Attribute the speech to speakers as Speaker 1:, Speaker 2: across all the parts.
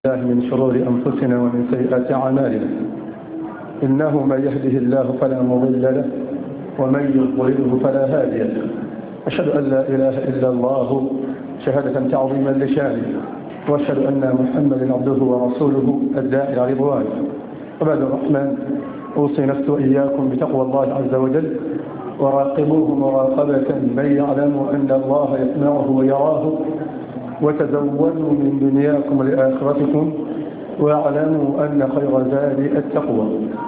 Speaker 1: الله من شرور أنفسنا ومن سيئات أعمالنا إنه من يهده الله فلا مضل له ومن يضلله فلا هادي له أشهد أن لا إله إلا الله شهادة تعظيما لشانه وأشهد أن محمدا عبده ورسوله الداعي إلى رضوانه عباد الرحمن أوصي نفسي وإياكم بتقوى الله عز وجل وراقبوه مراقبة من يعلم أن الله يسمعه ويراه وتزودوا من دنياكم لآخرتكم واعلموا أن خير زاد التقوى.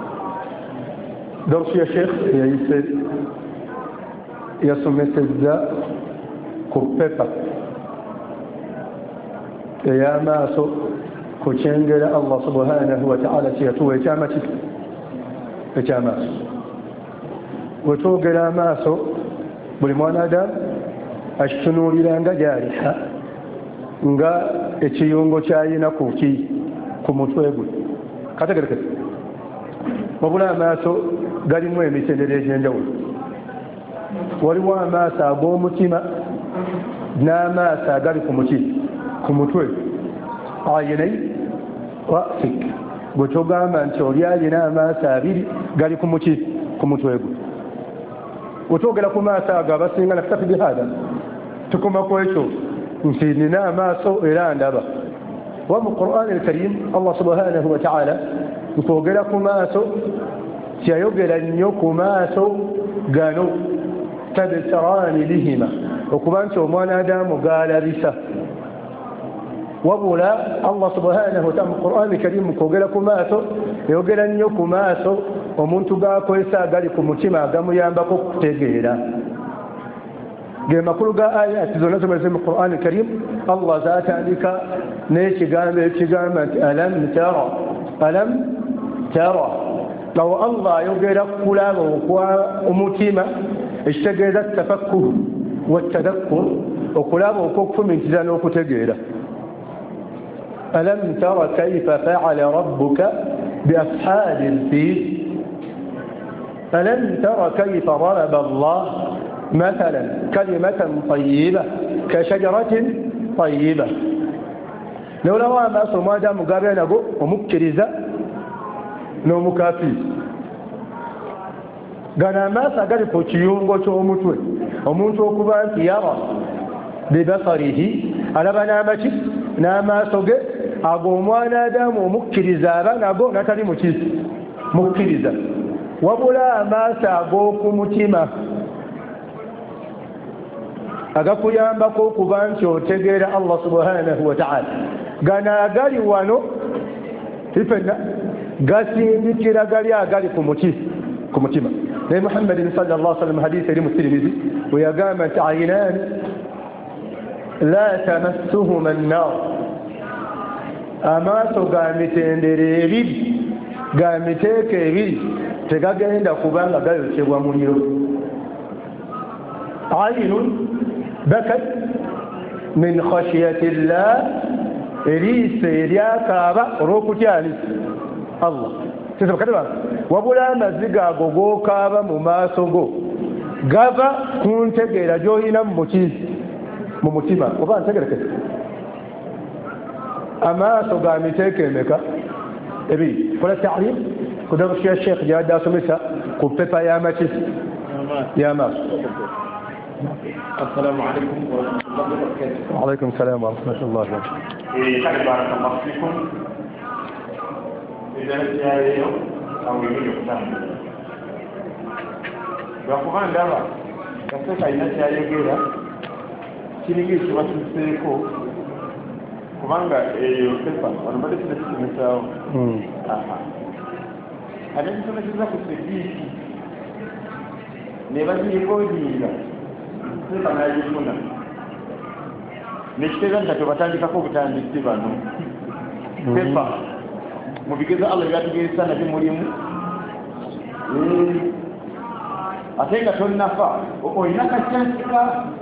Speaker 1: درس يا شيخ يا سميت الزاء كبابا يا ماسو كوشنجل الله سبحانه وتعالى سيتوى جامتك وتوغل ماسو بلموانا دام أشتنوا للانجا جارحة nga ekiyungo kyayina ku mutwe gwe kategerekese wabula amaaso galimu emitendera egy'enjawulo waliwo amaaso ag'omutima n'amaaso agali ku mutwe ayinai rasik bwe togamba nti oli alina amaaso abiri gali ku mutwe gwe wetwogera ku maaso ago abasinga nakitafi bihada tukoma ku ekyo nti nina amaaso era ndaba wa mu Qur'an al-Karim Allah subhanahu wa ta'ala nkwogera ku maaso kyayogera nnyo ku maaso gano tabsarani lihima okuba nti omwana Adamu gaalabisa wabula Allah subhanahu wa ta'ala mu Qur'an al-Karim nkwogera ku maaso yayogera nnyo ku maaso omuntu gaakozesa agali ku mutima agamuyambako kutegeera makulu ga ayati zonna zomeze mu Qur'an al-Karim Allah zatandika n'ekigambo ekigamba nti alam tara law Allah ayogera kulaba okwa omutima ekitegeeza tafakkuru watadakkur okulaba okw'okufumiitiriza n'okutegeera alam tara kayfa fa'ala rabbuka bi ashaabi al-fiil alam tara kayfa daraba Allah مثلا كلمة طيبة كشجرة طيبة لولا ما سمع دام مقابلنا جو ومكرزة نو مكافي قال ما سأقول فوتيون قلتوا متوي ومنتو كبان يرى ببصره على بنامتي ناما سوغي أقوموانا دام ومكرزة نقو نتالي مكرزة وبلا ما سأقوكم متيمة agakuyambako okuba nti otegeera Allah subhanahu wa ta'ala gana agali wano ifenna gasindikira gali agali ku mutima naye Muhammadin sallallahu alaihi wasallam hadisi eri mu Tirmidhi we yagamba nti ayinani la tamassuhuma an-nar amaaso ga mitendera ebiri ga miteeko ebiri tegagenda kubanga gayokyebwa muliro ayinun بكت من خشية الله إليس إلياك أبا روكتاني الله تسمى كده وبلا مزيقا غوغو كابا مماسوغو غابا كنت غير جوهنا ممتما وبا أنت غير كده أما سوغا ميتيكي ميكا إبي كلا تعليم كده غشي الشيخ جاد داسو ميسا كوبيبا يا ماتيس يا ماس
Speaker 2: السلام عليكم ورحمة الله وبركاته.
Speaker 1: وعليكم السلام ورحمة الله وبركاته.
Speaker 2: بارك الله فيكم. إذا جاء يوم أو يوم ثاني. بقوان دابا. كسر كائنات جاء يجيها. كنيجي شو بس نسيكو. كمانغا يوسفا. أنا بدي أسمع مثال. أنا بسمع مثال كسبيك. نبغى يقولي banayifuna nekitegeeza tebatandikako butandisi bano pepa mu bigezo Allah byatugeesa nabyo mulimu ate nga tonnafa olina kacyansika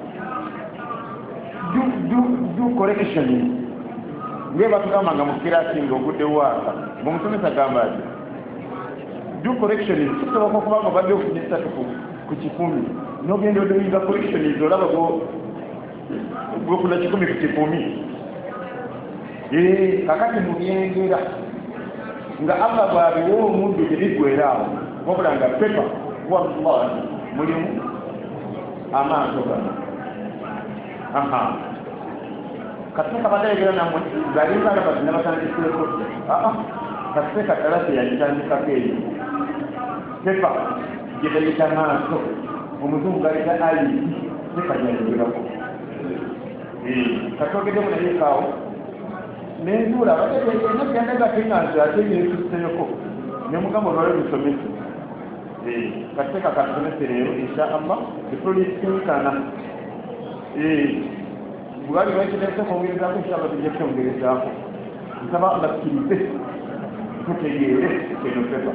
Speaker 2: du correction ngeba tugamba nga mu kirasi ng'ogudde waaka ng'omusomesa gamba ati du correction kisoboka okuba nga obadde ofunye 3 ku 10 n'ogenda odoyinga collection olaba gwokula 10 ku 10 kakati mubyengera nga Allah bw'abiwa omuntu tebigwera awo wabula nga pepa wallahi mulimu amaaso gano katika badayegera namwe galinga labati nabatandikireko kaseka talasi yagitandikako eyo pepa gyebeyita maaso omuzungu galeta ali pepa gyayogerako katogedemu nayekaawo nenzuula bategenabyandagatenganzi ate yetuseyoko nemugamba olwale lusomese kateeka kasomese leero insha allah epolisinkana bwali bakitese kwongerezaako insha allah tujja kukyongerezaako nsaba bakkirize tutegeere eno pepa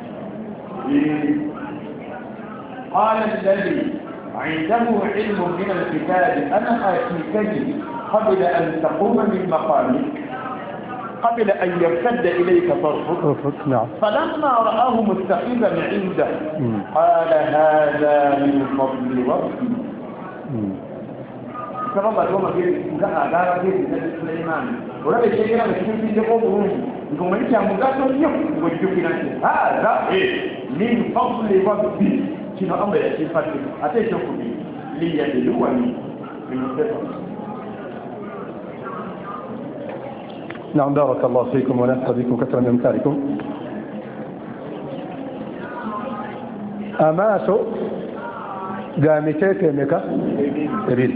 Speaker 2: قال الذي عنده علم من الكتاب أنا آتيكني قبل أن تقوم من مقامك قبل أن يرتد إليك طرفك فلما رآه مستقيما عنده قال هذا من فضل ربي كما الله يقول هذا من سليمان ولا شيء لا يمكن أن يقوم يقوم يجمع اليوم ويجيبنا هذا من فضل ربي كنا أمر يشفى أتيتكم ليدلوني من السفر.
Speaker 1: نعم بارك الله فيكم ونفع بكم كثرا من أمثالكم. أماسو قامتك مكا إبيل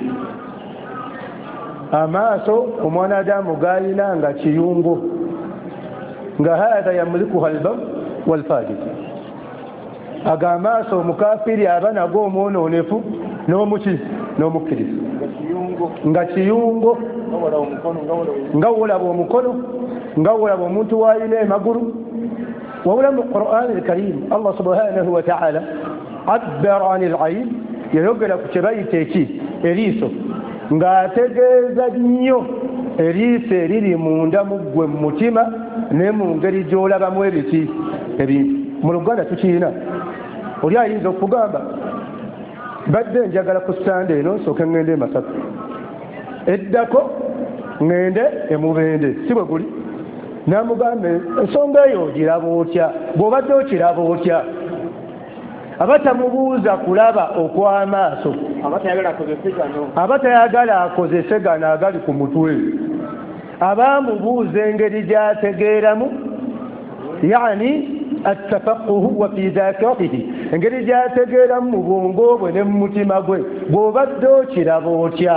Speaker 1: أماسو ومانا دام قالنا nga chiyungu nga هذا يملكها البر والفاجر agamaaso mukafiri abana g'omwononefu n'omukkiriza nga kiyungo nga wolaba omukono nga wolaba omuntu waalina emagulu wabula mu Qur'an al-Karim Allah subhanahu wa ta'ala abbara anil ayn yayogera ku kye bayita eriiso ng'ategeeza nnyo eriiso eriri munda mu ggwe mu mutima ne mu ngeri gy'olabamu ebintu mu Luganda tukirina oli ayinza okugamba badde njagala ku Sande eno nsooke ngende Masaka eddako ngende Emubende si bwe guli namugambe ensonga eyo ogiraba otya bw'obadde okiraba otya abatamubuuza kulaba okw'amaaso abatayagala akozese gano agali ku mutwe abamubuuza engeri gy'ategeeramu yani التفقه وفي ذاكرته engeri gy'ategeera mu bwongo bwe ne mu mutima gwe bw'obadde okiraba otya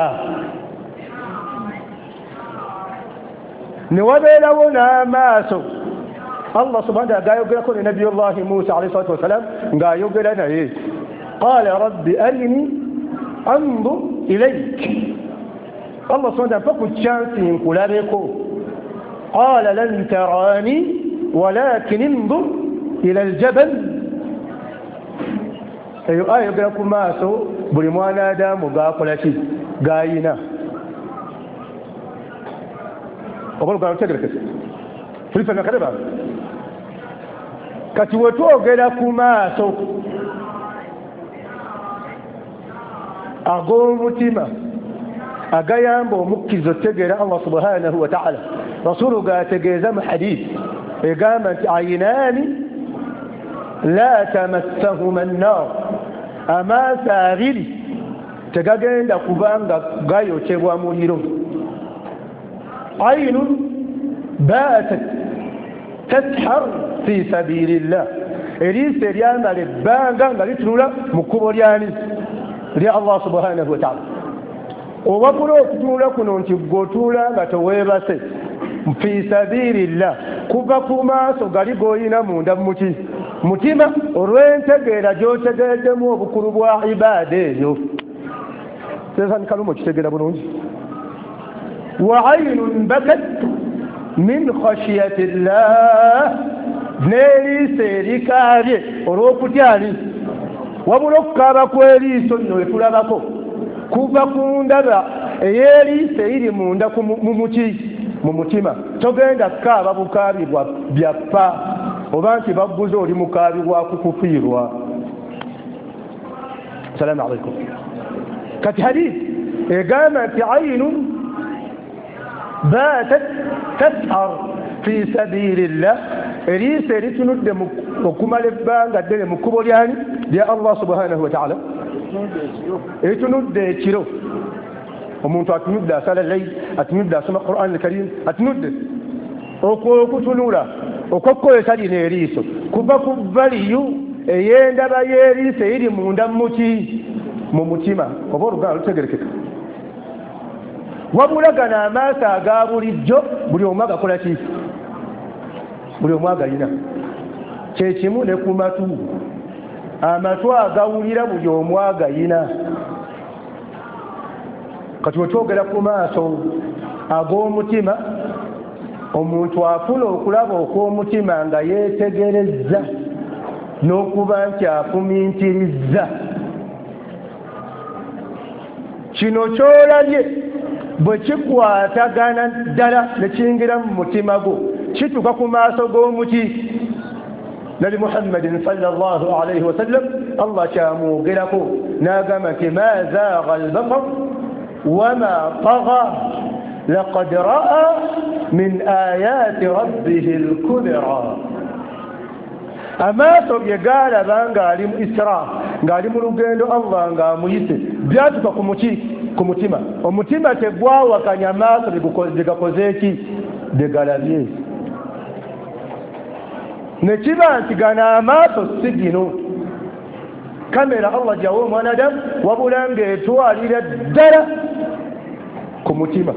Speaker 1: ne wabeerawo n'amaaso Allah subhanahu wa ta'ala gayogerako ne nabiyullahi Musa alayhi salatu wasalam ng'ayogera naye qala rabbi arini anzur ilayk Allah subhanahu wa ta'ala mpa ku chansi nkulabeko qala lan tarani walakin انظر إلى الجبل eyo ayogera ku maaso buli mwana Adamu gaakola ki gaayina okolugana lutegerekese tulifena kaleba kati wetwogera ku maaso ag'omutima agayamba omukkiriza otegeera Allah subhanahu wa ta'ala rasulu gaategeeza mu hadisi egamba nti ayinaani la tamassahuma an-nar amaaso abiri tegagenda kubanga gayokyebwa muliro aynun baatat tashar fi sabilillah eriiso eryamala ebbanga nga litunula mu kkubo lyani lya Allah subhanahu wa ta'ala owabula okutunula kuno nti gweotuula nga teweebase fi sabilillah kuva ku maaso gali g'olina munda muki mutima olw'entegeera gy'otegeeddemu obukulu bwa ibaada eyo sesanikalumu okitegeera bulungi wa aynun bakat min khashiyati llah n'eriiso erikaabye olw'okutyani wabula okukaaba kw'eriiso nno wetulabako kuva ku ndaba ey'eriiso eriri munda mu mutima togenda kukaaba bukaabi bya ppa oba nti bagguze oli mukaabi wa kukufiirwa. Salaamu alaykum. Kati hadisi egamba nti aynun batat tas'ar fi sabilillah eriiso eritunudde okumala ebbanga ddene mu kkubo lyani lya Allah subhanahu wa ta'ala eritunudde ekiro omuntu atunudde asala layl atunudde asoma Qur'an al-Karim atunudde okutunula okwokukozesa lino eriiso kuva ku valiyu ey'endaba y'eriiso eri munda mu mutima oba oluganda lutegerekeka wabula gano amaaso aga bulijjo buli omu agakola ki buli omu agalina kyekimu ne ku matu amatu agawulira buli omu agayina kati wekyogera ku maaso ag'omutima omuntu afuna okulaba okw'omutima nga yeetegerezza n'okuba nti afumiintirizza kino kyolabye bwe kikwatagana ddala ne kiyingira mu mutima gwo kituuka ku maaso g'omuti nabi muhammadin sallallahu alayhi wasallam Allah kyamwogerako n'agamba nti ma zaaga albasar wama tagha laqad ra'a min ayati rabbihi alkubra amaaso bye gaalaba ng'ali mu isra ng'ali mu lugendo Allah ng'amuyise byatuka ku mutima omutima tegwawakanya amaaso byegakoze eki byegalabye ne kiba nti gano amaaso si gino kamera Allah gyawa omwanadamu wabula ng'etwalira ddala ku mutima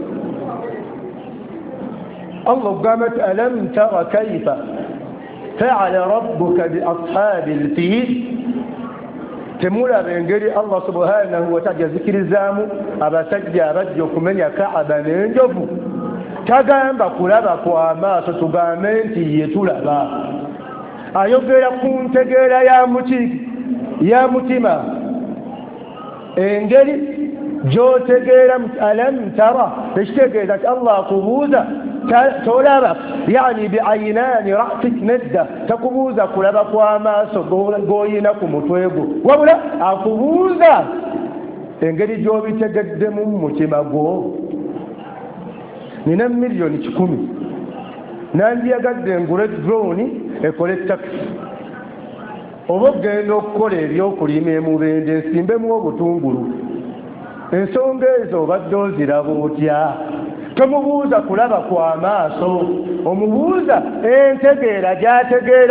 Speaker 1: Allah gamba nti alam tara kaifa fa'ala rabbuka bi ashabil fil temulaba engeri Allah subhanahu wa ta'ala yazikirizaamu abasajja abajja okumenya Kaaba n'enjovu tagamba kulaba kw'amaaso tugambe nti ye tulaba ayogera ku ntegeera ya mutima engeri gy'otegeera alam tara tekitegeeza nti Allah akubuuza tolaba yani biayinaani rasik nedda takubuuza kulaba kw'amaaso g'oyina ku mutwe gwo wabula akubuuza engeri gy'obitegeddemu mu mutima gwo nina $1,000,000 nandiyagadde ngule drone ekole taxi oba ogenda okukola ebyokulima emubende nsimbemu obutungulu ensonga ezo obadde oziraba otya tomubuuza kulaba kw'amaaso omubuuza entegeera gy'ategeera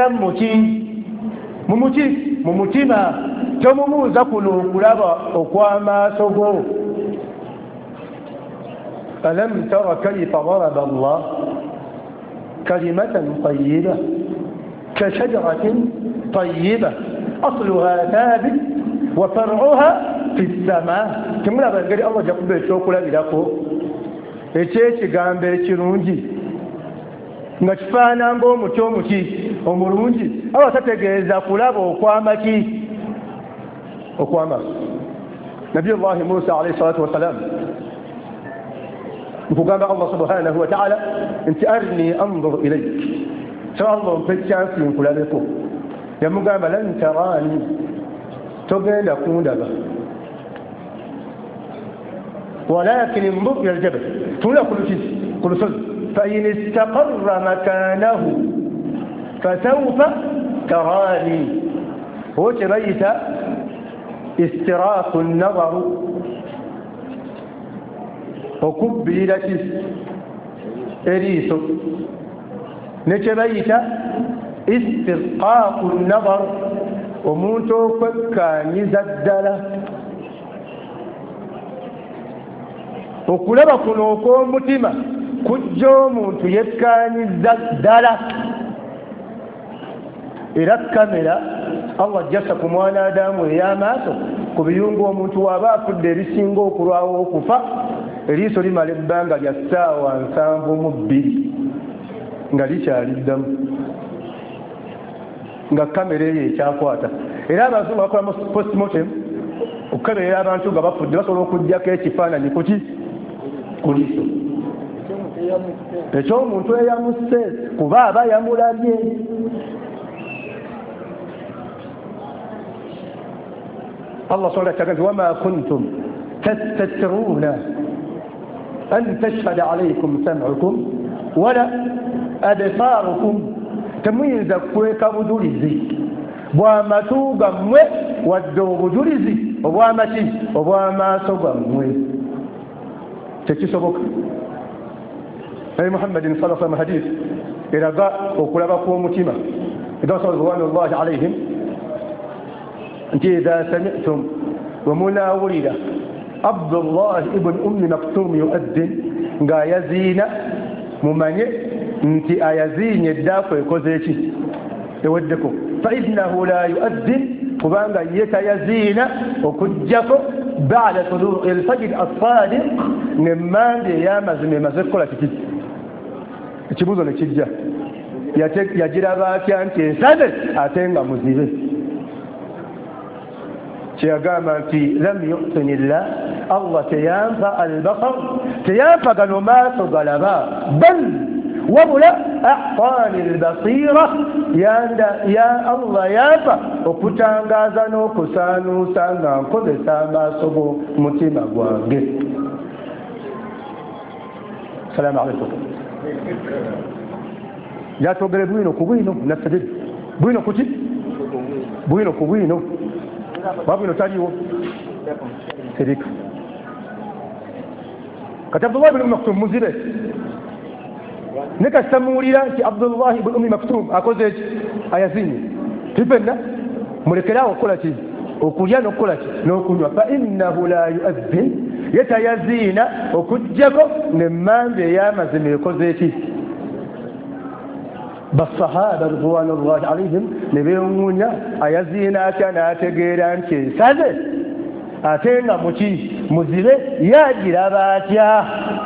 Speaker 1: mu mutima tomubuuza kuno okulaba okw'amaaso go alam tara kayfa daraba Allah kalimatan tayyiba kashajaratin tayyiba asluha thabit wa far'uha fi as-samaa temulaba engeri Allah gyakuba ekyokulabirako ekyekigambo ekirungi nga kifaananga omuti omulungi aba tategeeza kulaba okw'amaki okw'amaaso nabiyullahi Musa alayhi salatu wassalam nkugamba Allah subhanahu wa ta'ala nti arni anzur ilayk so Allah mpe chansi nkulabeko yamugamba lan tarani togenda kundaba ولكن انظر إلى الجبل تقول كل صدق فإن استقر مكانه فسوف تراني وتبيت استراق النظر وكبيلة إريس نتبيت استرقاق النظر وموتو فكاني زدله okulaba kuno okw'omutima kujja omuntu yekkaanyiza ddala era kamera Allah jjassa ku mwana Adamu ey'amaaso ku biyungu omuntu waba afudde ebisinga okulwawo okufa eriiso limala ebbanga lya ssaawa 72 nga likyaliddamu nga kamera eyo ekyakwata era abazungu bakola postmortem okukeberera abantu nga bafudde basobola okuggyako ekifaananyi kuki kuliso ekyomuntu eyamusse kuba aba yamulabye Allah subhanahu wa ta'ala wama kuntum tastatiruna أن تشهد عليكم سمعكم ولا أبصاركم تميز كويك بجلزي بواما توغا مwe wadde obujulizi obwamaki obwamaaso gammwe tekisoboka. nabi muhammadin sallallahu alaihi hadith eraga okulaba kw'omutima ridwanullahi alaihim nti idha sami'tum wemunawulira abdullah ibn ummi maktum yuaddin ng'ayaziina mumanye nti ayaziinye eddaako ekoze eki eweddeko fainahu la yuaddin kubanga yetayaziina okujjako ba'da tulu'i al-fajr as-sadiq ng'emmande ey'amazima emaze kukola kiki. ekibuuzo ne kijja yagiraba atya nti ensaze ate nga muzibe. kyeyagamba nti lam yu'tinillah allah teyampa albasar teyampa gano maaso galaba bal wabula a'tani albasira ya allah yampa okutangaaza n'okusaanuusa nga nkozesa amaaso g'omutima gwange. salaamu alaikum. yatwogere bwino ku bwino naffe bwino kuki bwino ku bwino wabwino taliwo terika kati abdullah ibn maktum muzibe ne kasitamuwulira nti abdullah ibn ummi maktum akoze eki ayazinye tifenna mulekerawo okukola ki okulya n'okukola ki n'okunywa fa innahu la yuazzin yetayaziina okujjako n'emmande ey'amazima ekoze eki. basahaba ridwanullahi alaihim ne beewuunya ayaziina atya n'ategeera nti ensaze ate nga muki muzibe yagiraba atya.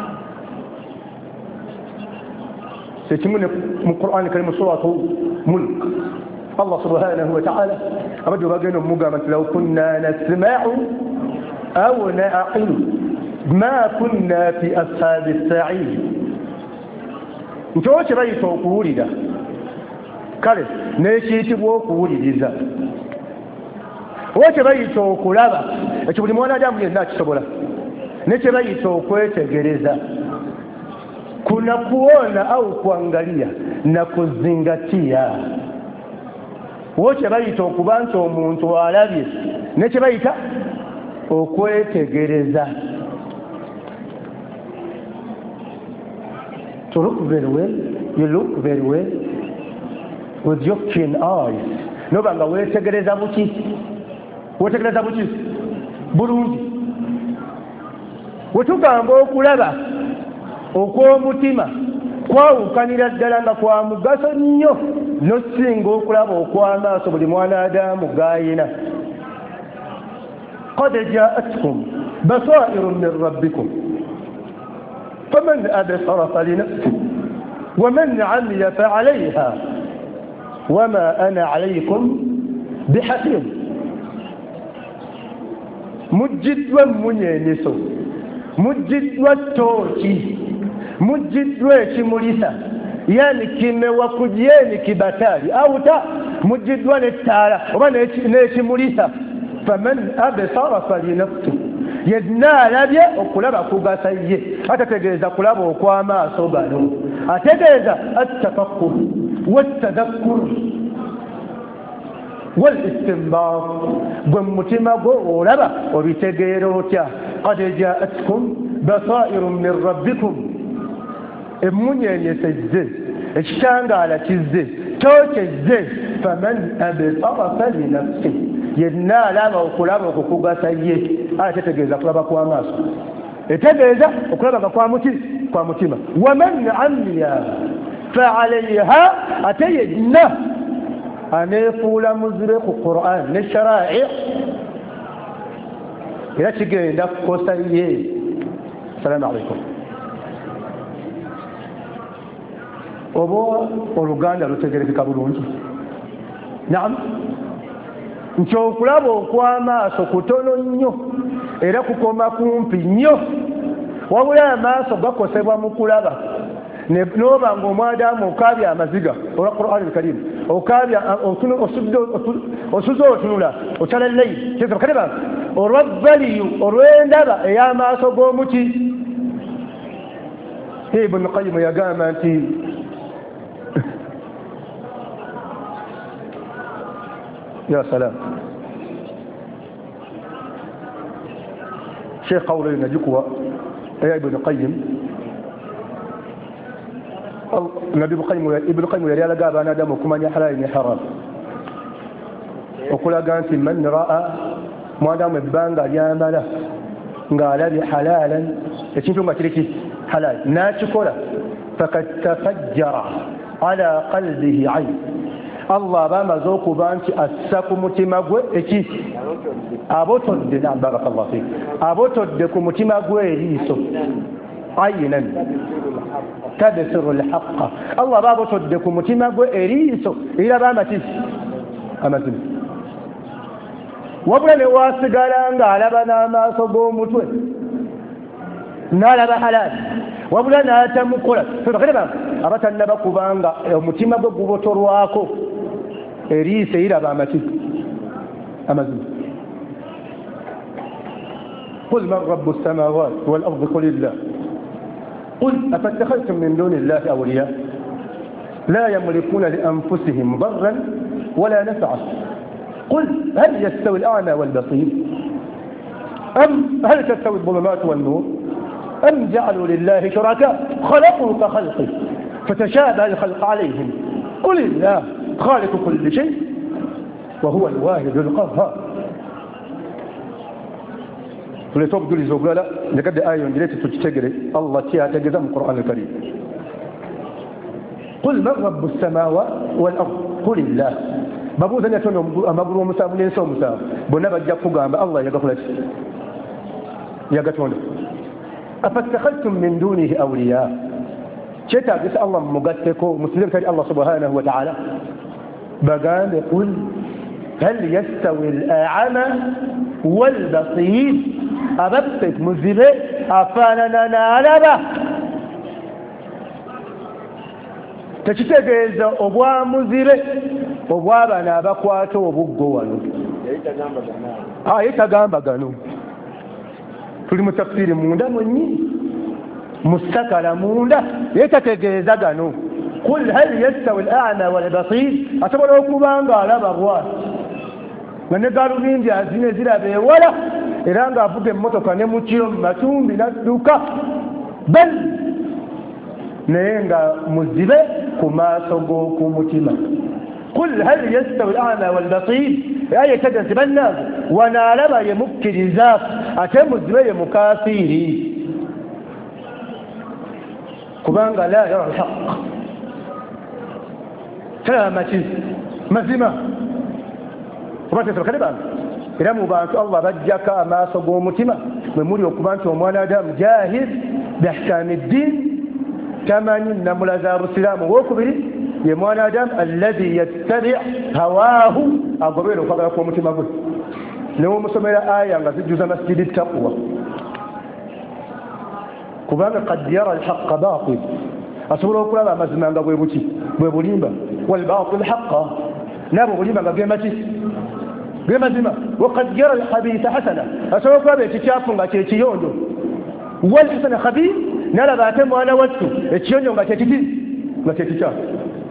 Speaker 1: sekimu ne mu Qur'an karimu suratu mulk allah subhanahu wa ta'ala abadde bagenda omugamba nti law kunna nasma'u aw na'qilu ma kunna fi ashabi as-sa'id nti owo kye bayita okuwulira kale n'ekiyitibwa okuwuliriza owo kye bayita okulaba ekyo buli mwanadamu yenna akisobola ne kye bayita okwetegereza kuna kuona au kuangalia na kuzingatia owo kye bayita okuba nti omuntu alabye ne kye bayita okwetegereza. To look very well, you look very well with your keen eyes. Nobanga wetegereza buki? Wetegereza buki? Bulungi. Wetugamba okulaba okw'omutima kwawukanira ddala nga kwa mugaso nnyo n'osinga okulaba okw'amaaso buli mwanadamu g'ayina. qad ja'atkum basairun min rabbikum فمن أبصر فلنفسه ومن عمي فعليها وما أنا عليكم بحفيظ. مجد ومنينس مجد وتوكي مجد وشموليسا يعني كم وكجيني كبتالي أو تا مجد ونتالا ونشموليسا فمن أبصر فلنفسه yedna alabye okulaba kugasa ye atategeeza kulaba okw'amaaso gano ategeeza attafakkur wattadakkur walistinbaat gwe mutima gwo olaba obitegeera otya. qad jaatkum basairun min rabbikum emunyenyesezze ekitangaala kizze kyokyezze faman absara falinafsi yenna alaba okulaba okukugasa ye ategeeza kulaba kw'amaaso etegeeza okulaba kwa mutima. waman amiya fa'alayha ate yenna aneefuula muzibe ku Qur'an ne shara'i era kigenda kukosa ye. Assalamu alaikum. oba oluganda lutegerekeka bulungi? Naam. nti okulaba okw'amaaso kutono nnyo era kukoma kumpi nnyo wabula amaaso gakosebwa mu kulaba n'oba ng'omwadamu okaabya amaziga olwa Qur'an al-Karim okaabya osudde otunula okyala layiri kyezaba olwabbaliyu olw'endaba ey'amaaso g'omuti Ibn Qayyim yagamba nti ya salam Sheikh qawli najikuwa ya Ibn Qayyim Ibn Qayyim yali alaga abaana Adamu okumanya halal ne haram okulaga nti man raa mwadamu ebbanga lyamala ng'alabye halalan ekintu nga kiriki halal n'akikola fakad tafajjara ala qalbihi ayn Allah bamaze okuba nti assa ku mutima gwe eki abotodde barakallahu fik abotodde ku mutima gwe eriiso aynan tabsiru alhaqqa Allah babotodde ku mutima gwe eriiso eraba amazima wabula ne wasigala ng'alaba n'amaaso g'omutwe n'alaba halal wabula n'atamukola abatannaba kubanga omutima gwe gubotolwako eriiso eraba amazima قل من رب السماوات والأرض قل الله قل أفاتخذتم من دون الله أولياء لا يملكون لأنفسهم ضرا ولا نفعا قل هل يستوي الأعمى والبصير أم هل تستوي الظلمات والنور أم جعلوا لله شركاء خلقوا كخلقه فتشابه الخلق عليهم قل الله خالق كل شيء وهو الواحد القهار ولتوب دولي زوغالا لقد آية جليت تتجري الله تيها تجزم القرآن الكريم قل من رب السماوات والأرض قل الله babu zanya tono amaguru musabu nenso musabu bonna bajja kugamba Allah yagatono afattakhadtum min dunihi awliya cheta gisa Allah mugatteko muslim kari Allah subhanahu wa ta'ala bagambe qul hal yastawi al-a'ma wal basir ababtek muzibe afanana nalaba tekitegeeza obwamuzibe obw'abaana abakwata obuggo wano yetagamba gano tuli mu tafsiri munda mwennyini mustakala munda yetategeeza gano qul hal yastawi al-a'ma wal-basir asobola okuba nga alaba bwati nga ne galubindi azine ziraba ewala era ng'avuga emmotoka ne mukiro mu matumbi n'adduka bal naye nga muzibe ku maaso g'oku mutima قل هل يستوي الأعمى والبصير أي تجنس بالناس ونالما يمكر ذاك أتم الزبي مكاثيري كبانغا لا يرى الحق سلامتي مزمة وما تسر خلبان إذا مبانك الله بجك ما صبو متما مموري وكبانك وموانا دام جاهز بإحكام الدين كما نمو لزار السلام وكبري ye mwanadamu alladhi yattabi hawahu agobera okwagala kw'omutima gwe newomusomera aya nga zijjuza masjidi taqwa kubanga qad yara alhaqa batil asobola okulaba amazima nga bwe bulimba walbatil haqa nabo bulimba nga gemaki gemazima waqad yara alhabitha hasana asobola okulaba ekikyafu nga kyekiyonjo walhasana khabith nalaba ate mwana wattu ekiyonjo nga kyekikyafu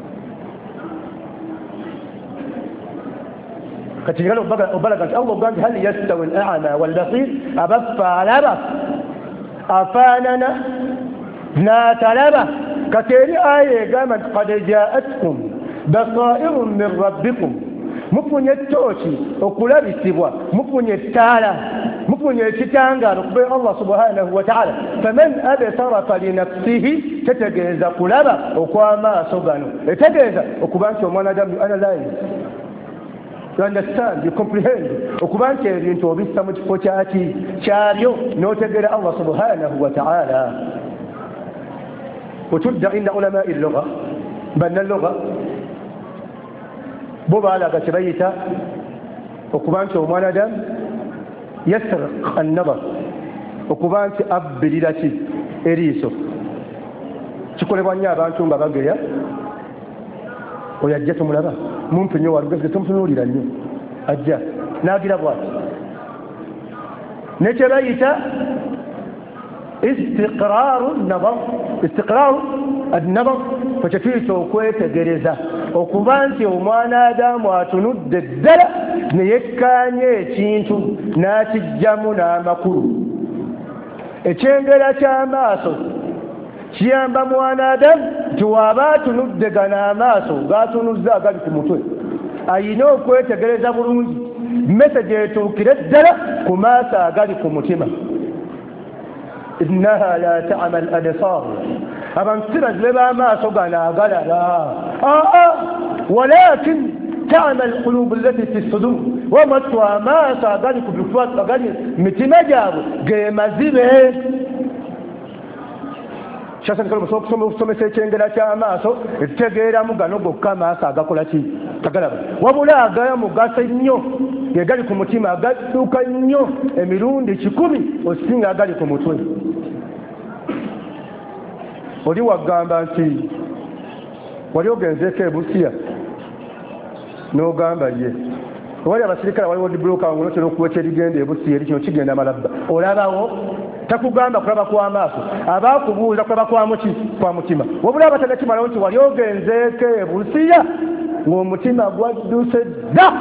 Speaker 1: كتجعله وبلغت الله قال هل يستوي الأعمى والبصير أبف على أفاننا ناتلبة كتيري آية قامت قد جاءتكم بصائر من ربكم مفن يتوشي وقل بسبوا مفن يتعالى مفن يتتانغى ربي الله سبحانه وتعالى فمن أبصر فلنفسه تتجهز قلبا وقواما صغانو تتجهز وقبانك ومانا دم أنا لا You understand, you comprehend. Okubanti ebintu obissa mu kifo kyabyo n'otegera Allah subhanahu wa ta'ala. وتبدأ عند علماء اللغة بأن اللغة ببالغة تبيتا okubanti omwana Adamu yasriq an-nazar okubanti abbirira ki eriiso kikolebwa nnyo abantu nga bageya oyo ajja tumulaba muntu nnyo walugezi tumutunuulira nnyo ajja n'agira bwati nekyebayita استقرار النظر فشفيته وكويت جريزة وكبانتي ومانا دام واتند الدلع نيكاني تشينتو ناتجمنا مكرو echengera ky'amaaso kiyamba mwana adamu tiwaba atunudde amaaso gatunuzza agali ku mutwe ayina okwetegereza bulungi message etuukire ddala ku maaso agali ku mutima innaha la ta'ma al-absar abantu sibazibe b'amaaso gano agalala walakin ta'ma al-qulub allati fi as-sudur wamatu amaaso agali ku bifuba agali mitima gyabwe ge mazibe shasa nkalo musomesa ekyengera ky'amaaso ekitegeeramu gano gokka amaaso agakola ki tagalaba wabula agaya mugaso nnyo gegali ku mutima agadduka nnyo emirundi 10 osinga agali ku mutwe oli wagamba nti wali ogenzeeko ebusiya n'ogamba ye wali abasirikale waliwo dibulooka wangonotera okuweta erigenda ebusiya eri kino kigenda malabba olabawo takugamba kulaba kw'amaaso abakubuuza kulaba kwa mutima wabula abatanakimalawo nti wali ogenzeeko ebusiya ng'omutima gwadduse dda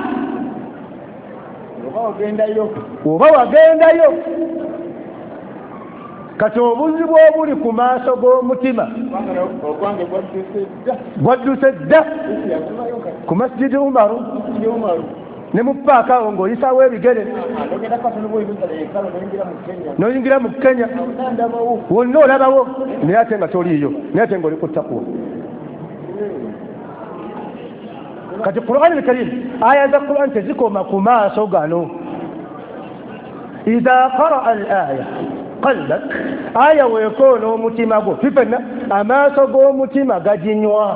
Speaker 1: oba wagendayo kati obuzibu obuli ku maaso g'omutima gwadduse dda ku masjidi umaru ne mu paaka awo ng'oyisaawo ebigere n'oyingira mu Kenya wonna olabawo naye ate nga toliiyo naye ate ng'oli ku ttaqwa kati Qur'an al-Karim aya za Qur'an tezikoma ku maaso gano idha qara'a al-aya qalbak aya weekoona omutima gwo fifenna amaaso g'omutima gajinywa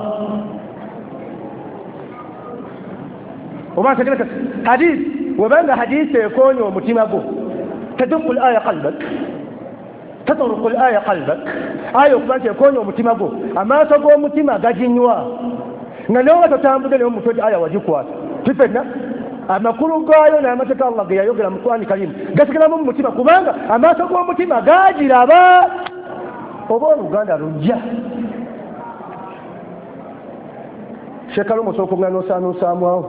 Speaker 1: وما تقولك حديث وبان حديث يكون ومتيما بو تدق الآية قلبك تطرق الآية قلبك آية وبان يكون ومتيما بو أما سبو متيما غاجينوا نلوة تتعامل لهم متوج آية وجيكوات تفدنا أما كل قايو نعمة الله قيا يقرأ من القرآن الكريم قد كلام متيما كمانغا أما سبو متيما غاجي لابا وبانو غانا رجع شكرا مسوكم نانو سامو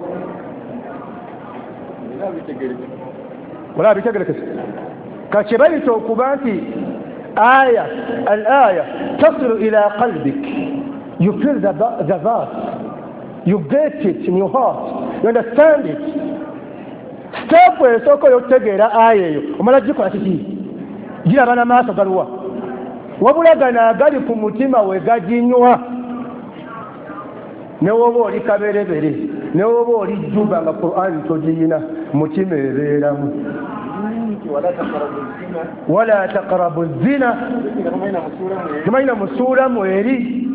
Speaker 1: ولا بتقلك كشبيت وكبانتي آية الآية تصل إلى قلبك you feel the verse you get it in your heart you understand it step where soko yotegera ayeyo omala jiko atiki gira bana maaso galuwa wabulagana agali ku mutima we gajinywa ne wobo oli kaberebere ne wobo oli juba nga Qur'an tojiyina mutima ebeeramu wala taqrabu zina tumaina musura mweri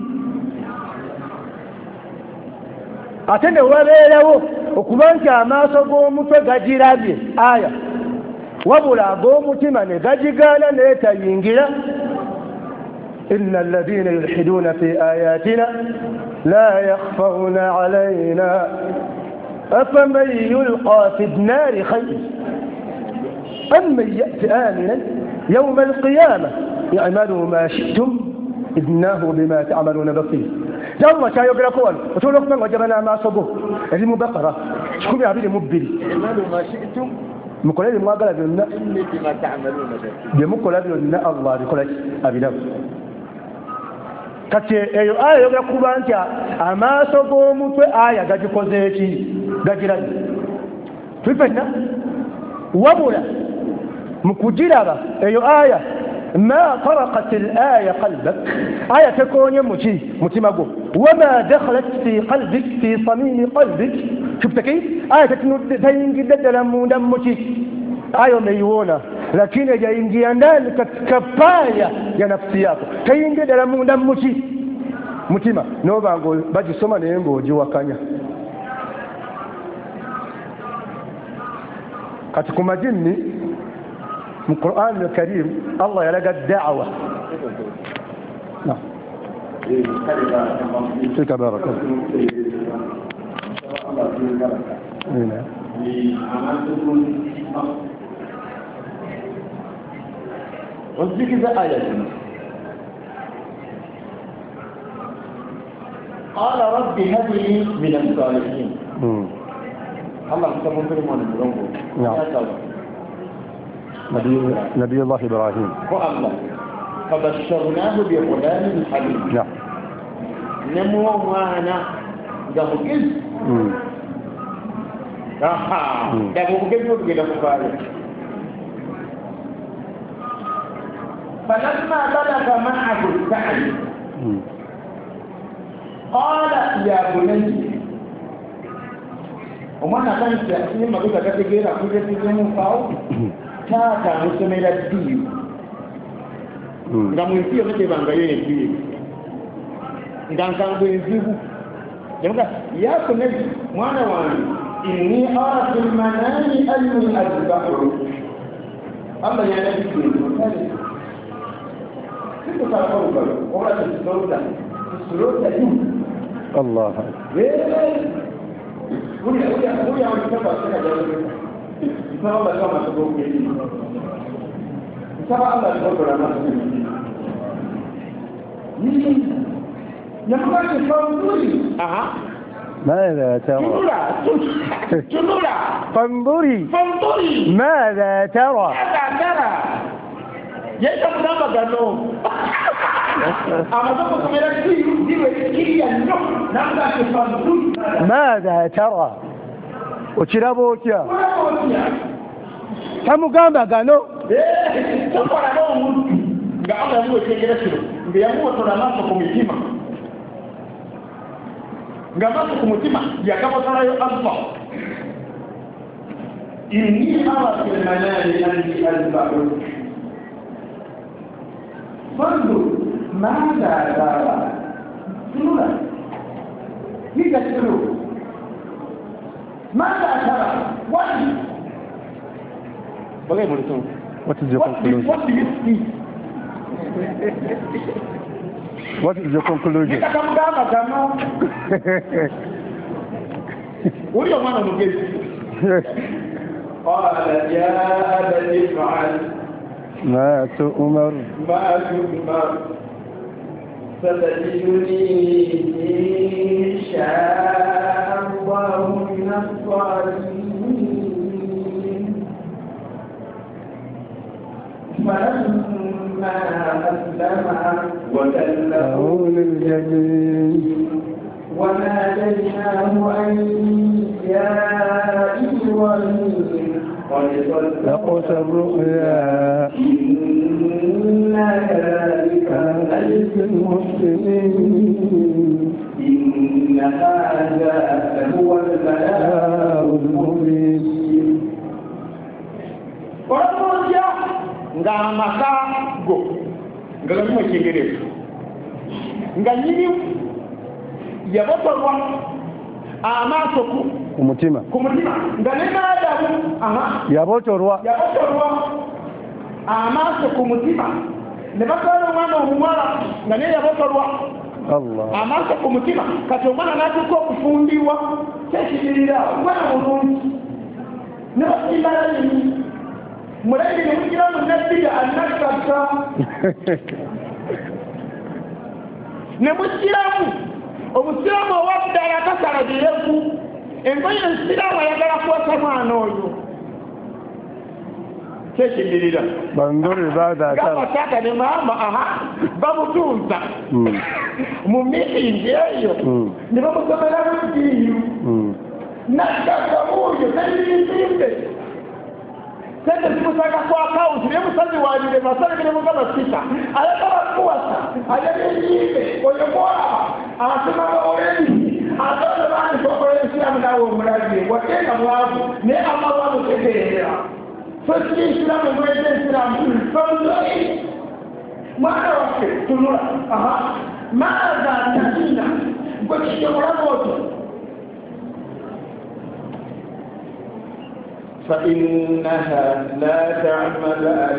Speaker 1: atende wabeerawo okubanka amaaso g'omutwe gajirabye aya wabula ag'omutima ne gajigaana neetayingira إن الذين يلحدون في آياتنا لا يخفون علينا أفمن يلقى في النار خير أم من يأتي آمنا يوم القيامة اعملوا ما شئتم إنه بما تعملون بصير جاءوا شايو قلقون وتقول لكم وجبنا ما صبوه اللي مبقرة شكومي عبيد مبري اعملوا ما شئتم مقولة المواقلة بأننا إني بما تعملون بصير بمقولة بأننا الله بقولة أبي داود kati eyo aya yogera kuba nti amaaso g'omutwe aya gagikoze eki gagirabe tufenna wabula mu kugiraba eyo aya ma faraqat al-aya qalbak aya tekonye muki mutima gwo wama dakhalat fi qalbik fi samimi qalbik shufta kayf aya tayingidde ddala munda muki aya umeiona lakini hajaingia ndani katika paya ya nafsi yako kaingia dala munda mutima nobango bajisoma naye ng'ogiwakanya kati ku majini mu Qur'an al-Karim Allah yalaga da'wa فيك بارك الله
Speaker 2: وذكر آية قال رب هب لي من الصالحين الله سبحانه وتعالى
Speaker 1: نعم نبي الله إبراهيم
Speaker 2: والله فبشرناه بغلام حليم
Speaker 1: نعم
Speaker 2: نمو معنا دمكز دمكز وكذا مقارن فلما بلغ معه السعي قال يا بني وما كان سيأتي ما قلت لك غير أقول لك يوم فاو كاكا مسمى الدين ngamu mpio nake banga yeye ndiye ngangangu nzivu jamuka yako ne mwana wangu inni aratul manani almun azbahu Allah ya nabi mtali siko sawa kwa wala tusolota juu
Speaker 1: Allah
Speaker 2: wewe Ulia kama sana jamii. Sawa kama tuko sawa Allah alikuwa na nini? Nyakati famburi.
Speaker 1: ماذا ترى؟ فانظري ماذا ترى؟ ماذا ترى؟ وكرابوكيا كم قام قالوا ngamaso kumutima yakabotalayo alfa inni ara fil manami anni albahu fandu mada dara sunula higa sulu mada dara what is your conclusion? What is your conclusion? قال يا أبت افعل ما تؤمر ستجدني إن شاء الله من الصالحين فلما أسلم وتله للجبين وناديناه أن يا إبراهيم قد صدقت الرؤيا إنا كذلك نجزي المحسنين إن هذا لهو البلاء المبين nga makago ngalamwe kingereza nga nyini yabotorwa amaso kumutima nga nenadamu yabotorwa amaso kumutima ne bakala omwana omumwala nga ne yabotorwa Allah amaso kumutima kati omwana natuka okufundiwa kyekirira omwana mulungi ne bakimala nini mulaini ne mukira munabbiga annakaka ne mukiramu omusiramu owaddala akasalagireku engoye ensiramu ayagala kwota mwana oyo kyekidirira gamataka ne maama bamutunza mu misingi eyo ne bamusomeramu ddiiru nakkaka buuyo nayibizimbe sente zimusanga ku akawunti naye musazi walire masalagire mugaba sita ayagala kuwasa ayageyimbe oyo mwaba abasemanga oleni atole bandi kokola ensiramu nawe omulabye watenga mwavu naye amawa mutegeera sokiri ensiramu mweze ensiramu fandoi mwana waffe tunula maaza tajina gwe kijomulamu otyo فإنها لا تعمى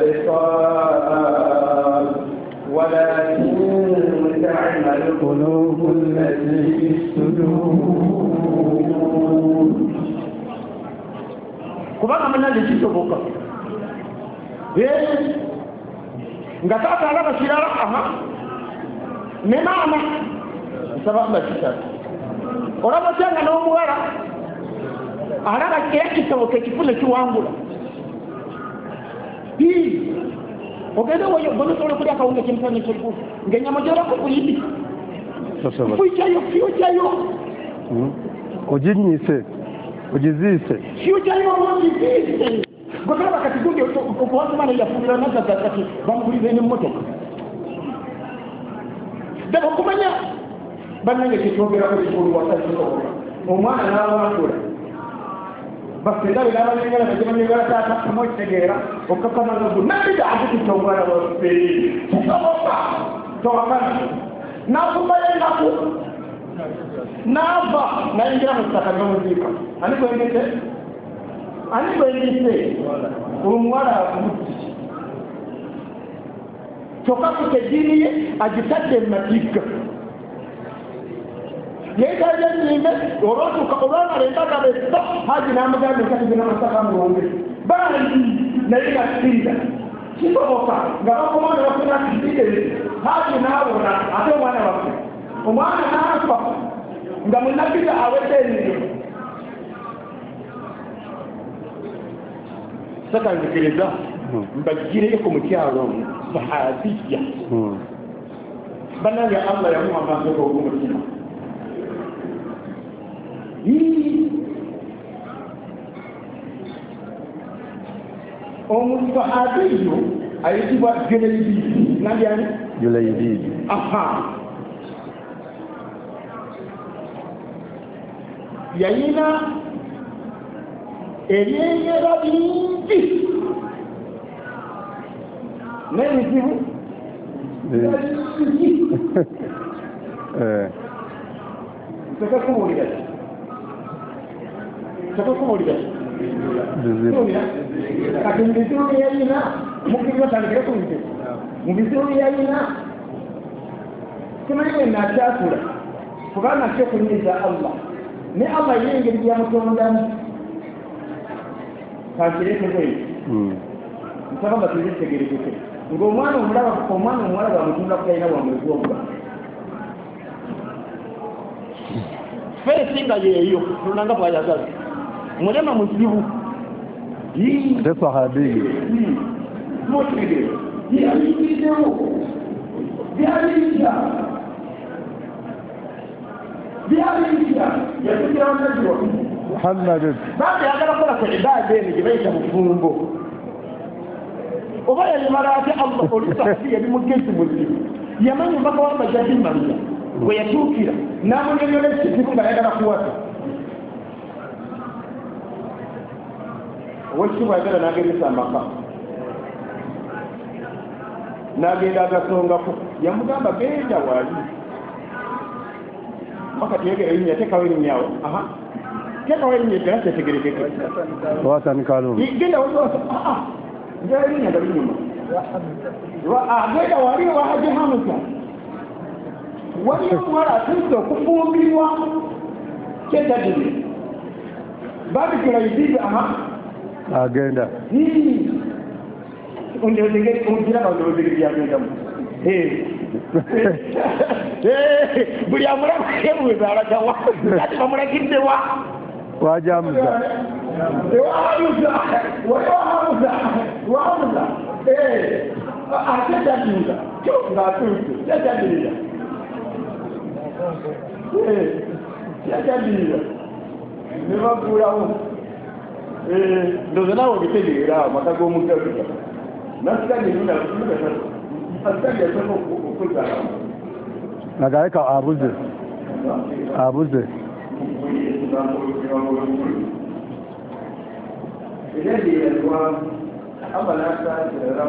Speaker 1: الأبصار ولكن تعمى القلوب التي في الصدور kubanga manali kitoboka
Speaker 2: nga taata alaba kirala ne maama nsaba Allah kitala olaba kyanga n'omuwala alaba era kitabo kekifune kiwangula ogenda gonosobola okulya akawunga kyemutane kyegulu ng'ennyama gyolako kuyidi fuyukyayo
Speaker 1: oginyise ogiziise
Speaker 2: fuyukyayo ogiziise gotolaba kati gundi okuwazimana yafulira nazaza kati bamugulire n'emmotoka daba okumanya bannange kyetwogerako kikulu wasaisobola omwana n'awangula basendale n'abanyengala nagyebanyengala taata amwekitegeera okakamazagu nabida akutita omwana waffe kisoboka towakana nakumayo enaku naava nayingira mu ttaka nomuziika ani gwengise omuwala amuti kyokka kuta eddiini ye agitadde ematigga yeetaja nyimbe olwamala embaga bessa haji n'amugamba ekatugena masaka mulonge bangi naye gasinda kisoboka nga bakomanda bafuna kisigere haji n'abona ate omwana waffe omwana n'afa nga munabiga awedde ennyo sakanzikiriza mbagireyo ku mukyalo sahabiya bannange Allah yamuha amaaso g'ogumutima omusahabiyo ayitibwa Julaybibi nandyani
Speaker 1: Julaybibi
Speaker 2: yayina ebyenyera bingi n'ebizibu tekakubulira kati mubizibu byeyayina mukiriza tandikire ku nze mubizibu byeyayina kimanyi bwe nakyakula kubanga kyo kunyiza Allah ne Allah yengeri byamutondamu kankireetegei nsaba nga tuzitegerekeke ng'omwana omuwala bamutunda kutalina wamwegwobwa feesinga yeeyo tulunanga bwayagala mulema muzibu
Speaker 1: ate sahabiyi
Speaker 2: motegere yayingiddewo byabiyita yatugira wanaziwa
Speaker 1: Muhammad
Speaker 2: bambi yagala kola ku ibaada eno gye bayita bufumbo oba yayimala ate Allah olusafi yabimugezi muzibu yamanya mpaka wamba jabimaliya bwe yatuukira n'amunyonyola ekizibu nga yagala kuwata owekitiibwa yagala n'ageresa amaka n'agenda agasongako yamugamba genda wali mpaka tuyegera erinnya teekawo erinnyawo teekawo erinnya eddala kyetegerekeke
Speaker 1: genda
Speaker 2: njala erinnya nga linyuma genda wali wahaji Hamza waliyo omuwala atuzza okufumbirwa kyetagire babikola ibibi
Speaker 1: agenda
Speaker 2: ondegera byagendamu buli amulaba yebwezalagawa ati bamulagiddewa
Speaker 1: wajamuza
Speaker 2: wamuza atetagiriza ngaatuse tetagiriza tetagiriza ne baggulawo ndoza nawe obitegeera amaka g'omugaga nasigageasaka okwezala
Speaker 1: nagaleka abuze
Speaker 2: erendeerwa abalaasaera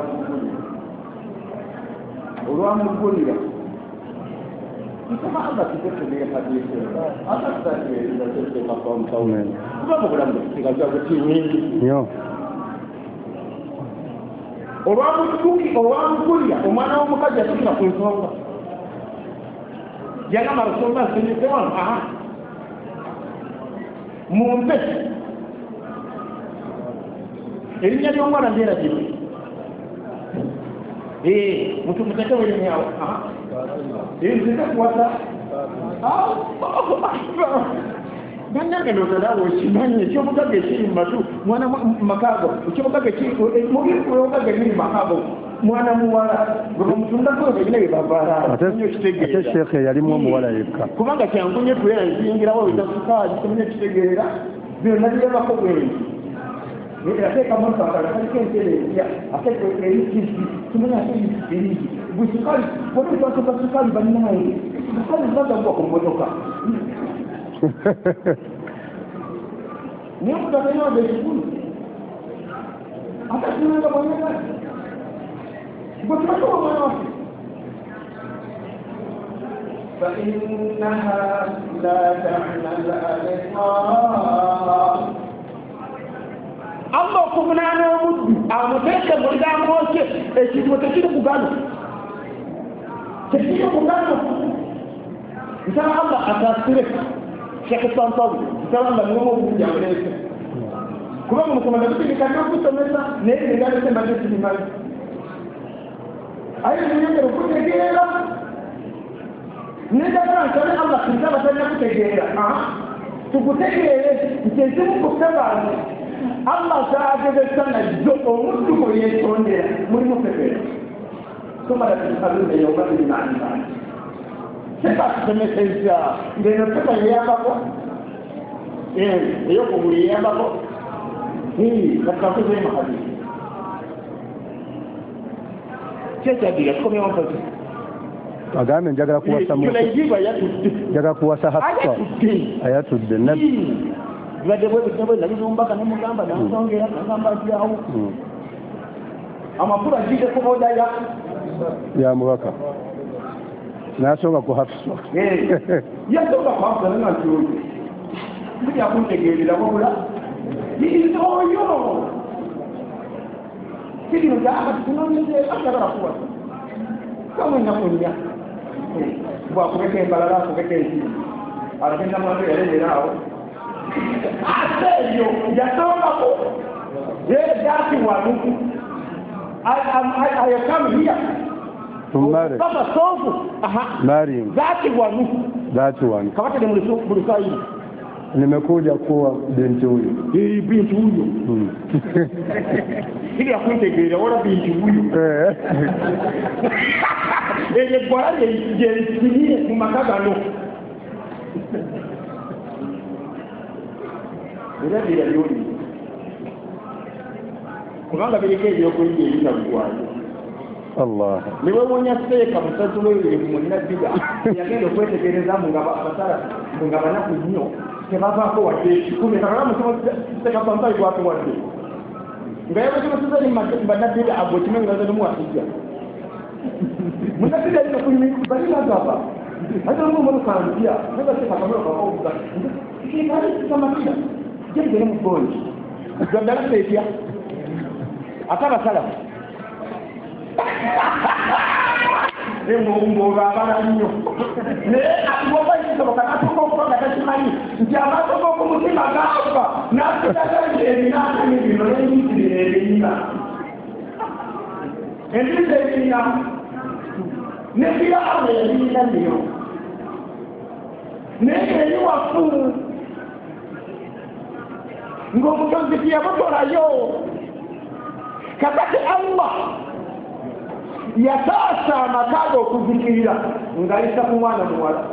Speaker 2: olwamugulira nsaba aba tutetegere hadisi aba tutategereza tetemakaomutawuni kuba mu bulamu kigaza butinyingi
Speaker 1: nyo
Speaker 2: olwamugulira omwana w'omukazi yatukira ku nsonga yagamba nsonga nsenyesewamu mumpe erinnya ly'omwana lyeragibwe mutum mutaka wani yawo zai kuwata dan nan ga lota dawo shi nan ne ce muka ga shi matu mwana makago ce muka ga shi ko ga ni makago mwana muwala gudu mutum da ko ga ne babara
Speaker 1: ata shekhe yali mu wala yika
Speaker 2: kuma ga kan kunye to yana yin gira wa ita suka ji kuma ne ce gira bi na ya ba ko gari ne da sai kamar ka da kan ce ne ya akai ko yi ki kuma na ce yi bu su kai ko to su kai ban na yi ko da da ko ko to ka ni da ne da shi ata shi ne da ban na فإنها لا تعمى الأبصار Allah kuma na mutu a mutaka burga moke shi mutaki da bugano take bugano idan Allah asasire shaka santawu idan Allah mu mu ya ne kuma mu kuma da kike kan ku tsamesa ne ne ga da ba da shi mai ai ne da ku ke gera ne da kan sai Allah kin ta ba sai ku ke gera to ku ke gera ke ku ku ba Allah ta ga sana jodo mutu ko ye tonde muri mo pepe kuma da tsarin da yau ba ni na ni sai ba ta me sai ya da no ta ya ba ko yo ko muri ya ba ko ka ka ko sai ma hadi sai ta diga ko me on fa
Speaker 1: agamen jaga kuwa samu jaga kuwa sa hakko ayatu nabi Gade boy boy lagi zumba kana mugamba na songera ngamba yao ama pura jide ko moja ya mwaka na songa ko hafso ya songa ko hafso na tuo ndi ya kuntegeli la bola ni oyo kidi nda atuno nje akara kwa kama ninaponya kwa kuweka balala kuweka hivi anapenda mambo yale yao aseyo yatoka ko dati wanu I come here tumare
Speaker 2: baba sofu
Speaker 1: mari
Speaker 2: dati wanu kawata ni mlikai
Speaker 1: nimekuja kuwa binti huyu
Speaker 2: binti huyu ili akuntegera wala binti huyu ele bora je sinye kumakagano ila bila yoni kumanga bilike yokuingia itakuwaje
Speaker 1: Allah
Speaker 2: ni wewe mwenye seka mtatulo ile mwenye biga yakendo kwete gereza mungaba basara mungaba na kunyo ke baba ko wate kume kama msema seka pamba iko watu wate ngaye kama sasa ni mbana biga aboti menga za mu asija muna biga ni kunyi bali na baba hata mungu mkaanzia sasa seka kama kwa uga ni kali kama kila jembe ni mgonji gandala sefia ataba sala Mungu baba nyo ne atuwa hizo kana tuko kwa kashimani njama tuko kumtima gaba na tutakaje ni nani ni nini ni nini ndiye ni ne pia ame ni nani yo ne ni wafu ngomu kanzikia bora yo kabati Allah yatasa makago kuzikira ngaisa kumwana mwala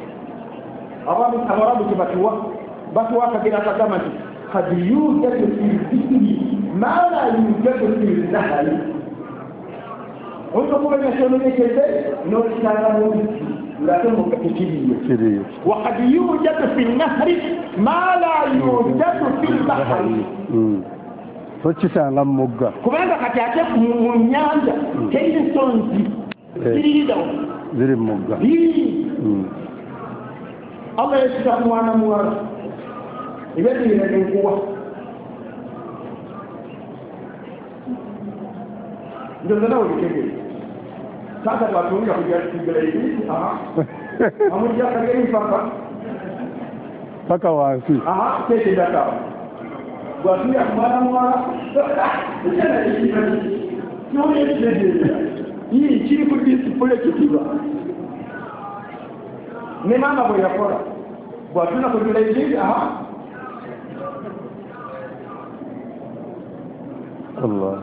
Speaker 2: ababu kibatuwa batuwa kagira kama kad yujadu fi dhikri ma la yujadu fi nahari onto kwa nyono nyekeze no tsara no lato mukakikiri wa kad yujadu fi nahri ma la yujadu fi bahri
Speaker 1: Tochisa ngamugga
Speaker 2: kubanga kati ate mu nyanja tendi sonzi ziri
Speaker 1: mugga
Speaker 2: Allah yashika mwana mwara ibedi ile kuwa ndio ndio ukikege sasa watu wengi kuja hivi amuja kageni
Speaker 1: paka wapi
Speaker 2: kete data watia mwana mwana iyi kiri ku disipule kitiba ne mama bwe yakola bwatuna kujula ekintu
Speaker 1: Allah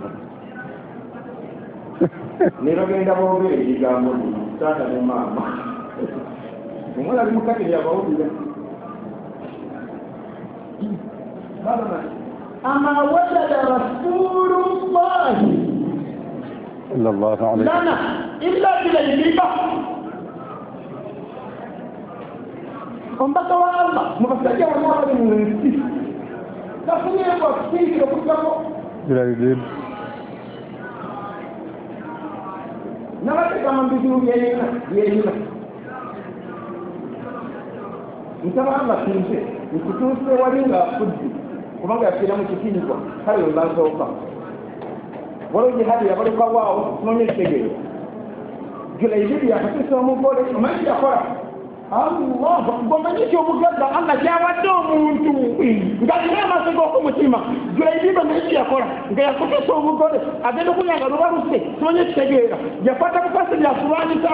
Speaker 2: neragenda boogera ekigambo taata ne maama omwana ali mukati lyabawulira ama wajada rasulullahi
Speaker 1: sallallahu alayhi
Speaker 2: lana illa bilayliba ombaka wa Allah mubasajja wanaabali mu nsi tafunyeko kusingira okugamo
Speaker 1: bilayliba
Speaker 2: nabategama mbizibu byeyina ntabanga kinze nkutuuse wali nga afudde kubanga yafiira mu kitinibwa kale webasooka waliwo jihadi yabalekawaawo noonya ekitegeero gilayibiri yakatisa omugole omanyi yakola Allah gomanyiki omugagga Allah gyawadde omuntu nga gina amaaso g'okumutima gilayibiri naye yakola nga yakutisa omugole agenda okunyanga lubaluse noonya ekitegeera yakwata bukasi byakulwanyisa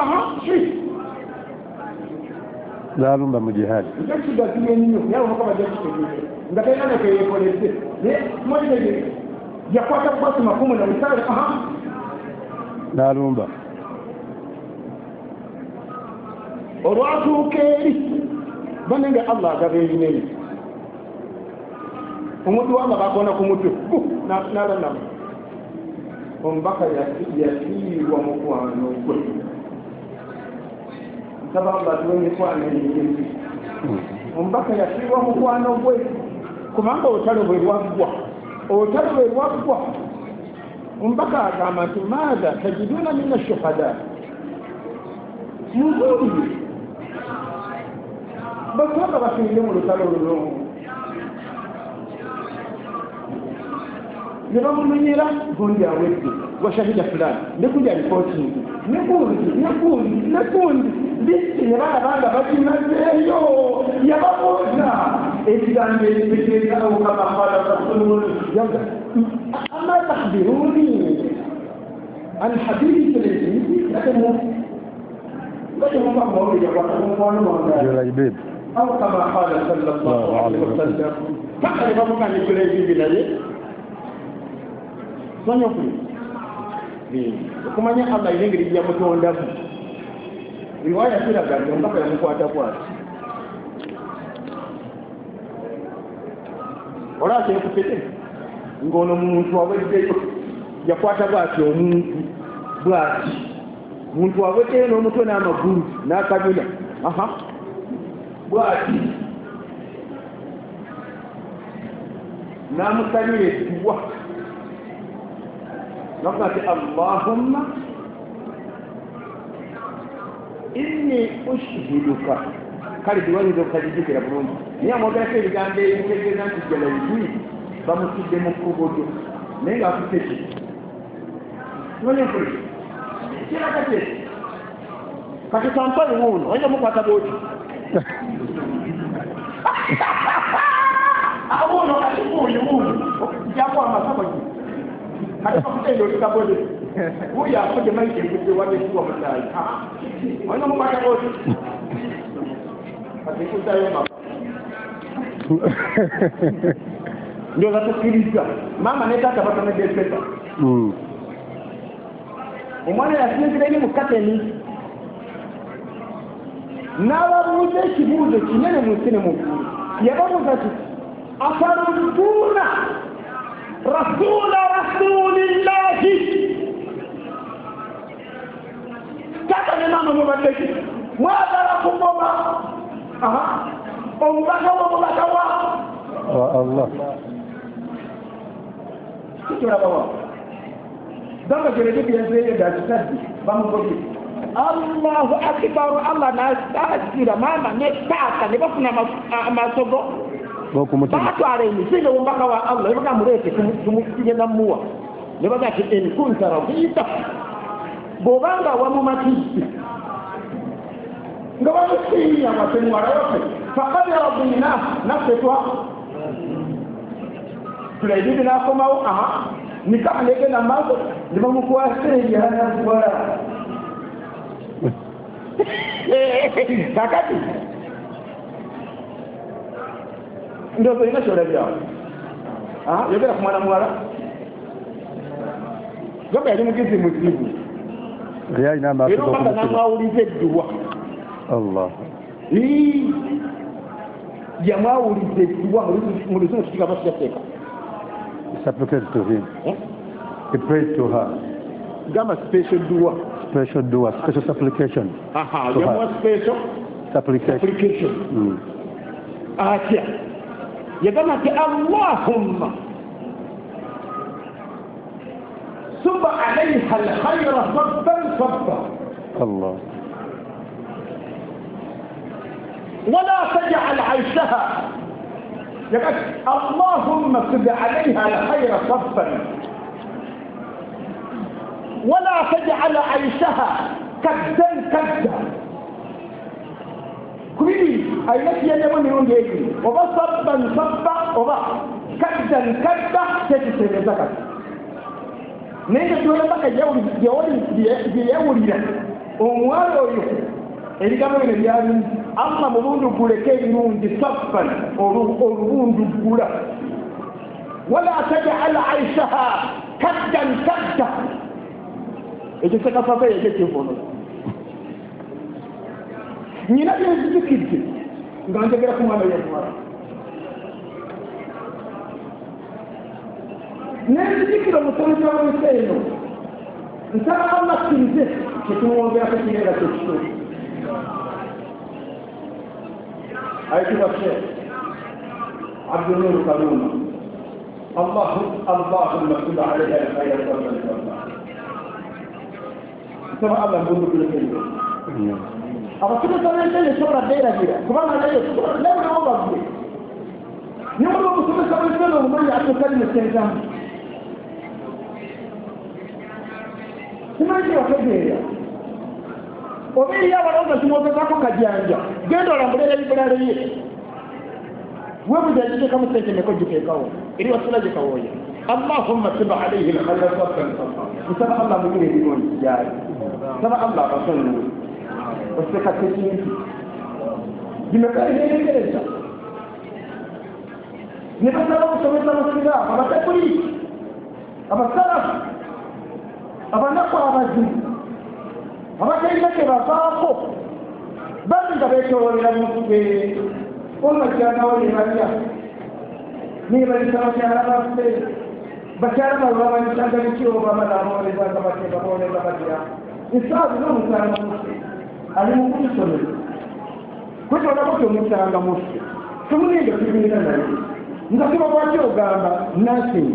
Speaker 1: zaalumba mu jihadi
Speaker 2: ngekigaziye nnyo naye omukama gyakitegeere nga talina nekeyekoledde naye mwekitegeere yakwata bukasi makumu na misale
Speaker 1: naalumba
Speaker 2: olwatuuka eri banenge Allah agaba ebinene omuntu wanga bakona ku mutwe n'alanamu omubaka yafiirwa mukwano gwe nsaba Allah tuwe mikwano emingi omubaka yafiirwa mukwano gwe kubanga olutalo bwe lwaggwa omubaka agamba nti maaza tajiduna mina shuhada mubuulire basanga bafiire mu lutalo luno ne bamumenyera gundi awedde washahida fulani nekuja ripootingi nekundi lisi ne balabanga bakimazeeyo yababuuza ekigambo ekitegeerawo kama qala rasul ama takhbiruni an hadithi lezi
Speaker 1: جليبيب
Speaker 2: أو كما قال صلى الله عليه وسلم فقال بابا عن جليبيب لي سنيوكي kumanya Allah ilengeri ya mutonda riwaya kila gari mpaka yamkwata kwati ora kye kupete ngono muntu aweddeyo yakwata bwati omuntu bwati muntu aweddeyo n'omutwe n'amagulu n'akabina bwati namusalira ekitiibwa nakuga ati Allahumma inni ushhiduka kale tuwaliza okukazijjukira bulungi naye amwogerako ebigambo ebitegeeza nti Jalayibiri bamutidde mu kkubo lyo naye ng'akutte ki kimanya nkuli kiraga kyeki kati kampali wuuno oyinza mukwata booti awuuno kati wuuno jaku amasabo kati kakutenda olikabode wuyo afudde maikirigudde waddekiwa musaayi oyinza mukwata booti kati kuzayo mama ndioza tukkiriza maama ne taata batomedde esesa omwana yasinzira eri mu kateni n'ababuuza ekibuuzo kinene mu nsi ne mu ggulu yababuuza ti afaruduuna rasula rasulillahi taata ne maama mubaddeki mwagala kugoma omubaka w'omubaka wa
Speaker 1: Allah
Speaker 2: kitulabawa danga Jalayibiri yazeeyo dakitadde bamugobye Allahu akbar Allah n'asira maama ne taata ne bafuna amasogo batwala emisinde omubaka wa Allah ne bagamuleete tugenda mmuwa ne baga ti in kunta radita bw'obanga wamumatidde nga wamusiiya wate muwala waffe faqad radina naffe Jalayibiri n'akomawo nikaha negenda maaso ne bamukwasa ebyanakukola kakati ndozo ina shola byawo yogera ku mwana muwala gamba yali mugizi muzibu
Speaker 1: yalina amaaso
Speaker 2: namwawuliza edduwa
Speaker 1: Allah
Speaker 2: yamwawuliza edduwa mu luzungu tukiga basijateeka
Speaker 1: supplicated to him he prayed to her
Speaker 2: gamba special dua
Speaker 1: special supplication
Speaker 2: yamwa special
Speaker 1: supplication
Speaker 2: atya yagamba nti Allahumma صب عليها الخير صبا صبا
Speaker 1: الله
Speaker 2: ولا تجعل عيشها يقول اللهم صب عليها الخير صبا ولا تجعل عيشها كدا كدا كل أي نفي يمن يوم يجي وبا صبا صبا وبا كدا كدا تجي زكاة nenge tuwele mpaka gyewulira omwalo oyo erigambo bino byali amma mulundu guleka ebirungi saffan olubundu gula wala tajal aishaha kaddan kadda ekyo sekasava ekyo kivuno nyina byezizikidde nga njagera ku mwana yomwala nezikira omusomesa w'ensi eno nsaba amakirize kyetumwongerako ekireera kyekituli ayitibwa sheekh abdunuru kaluma allahumma sib alaiha alkhayra sabban sabba nsaba allah mbundukireko abasomesa b'ensi eno esobola beeragira kubanga nayo lebulewo bagwe nyamala omusomesa w'ensi eno omumanyi atokali musenzamu simanyi wategeera oba eri abalonda kimwogezako kajanja genda olambulera ebibulalo ye webujagitekamu sente neko giteekawo eri wasula gyekawooya allahumma sib alaihi lkhayra sabban sabba nsaba allah mugire ebirungi gyali nsaba allah abasonyiwe oseka tekinti gimekaenerekereza ne basaba okusomesa abasiraamu abatekuliki abasalafu abanaku abazibu abatalina kyebavaako bali nga beetoolera mutwe omajjanawo ne balya nebalisa bakyala baffe bakyala balwa balisanga nekiro bamalaboolezanga batebabooleza batya esaazi n'omusanga muffe ali mu kutusomero kwetolako kyomusanga muffe temuninga kibiina naye nga kiba bwaki ogamba nasingi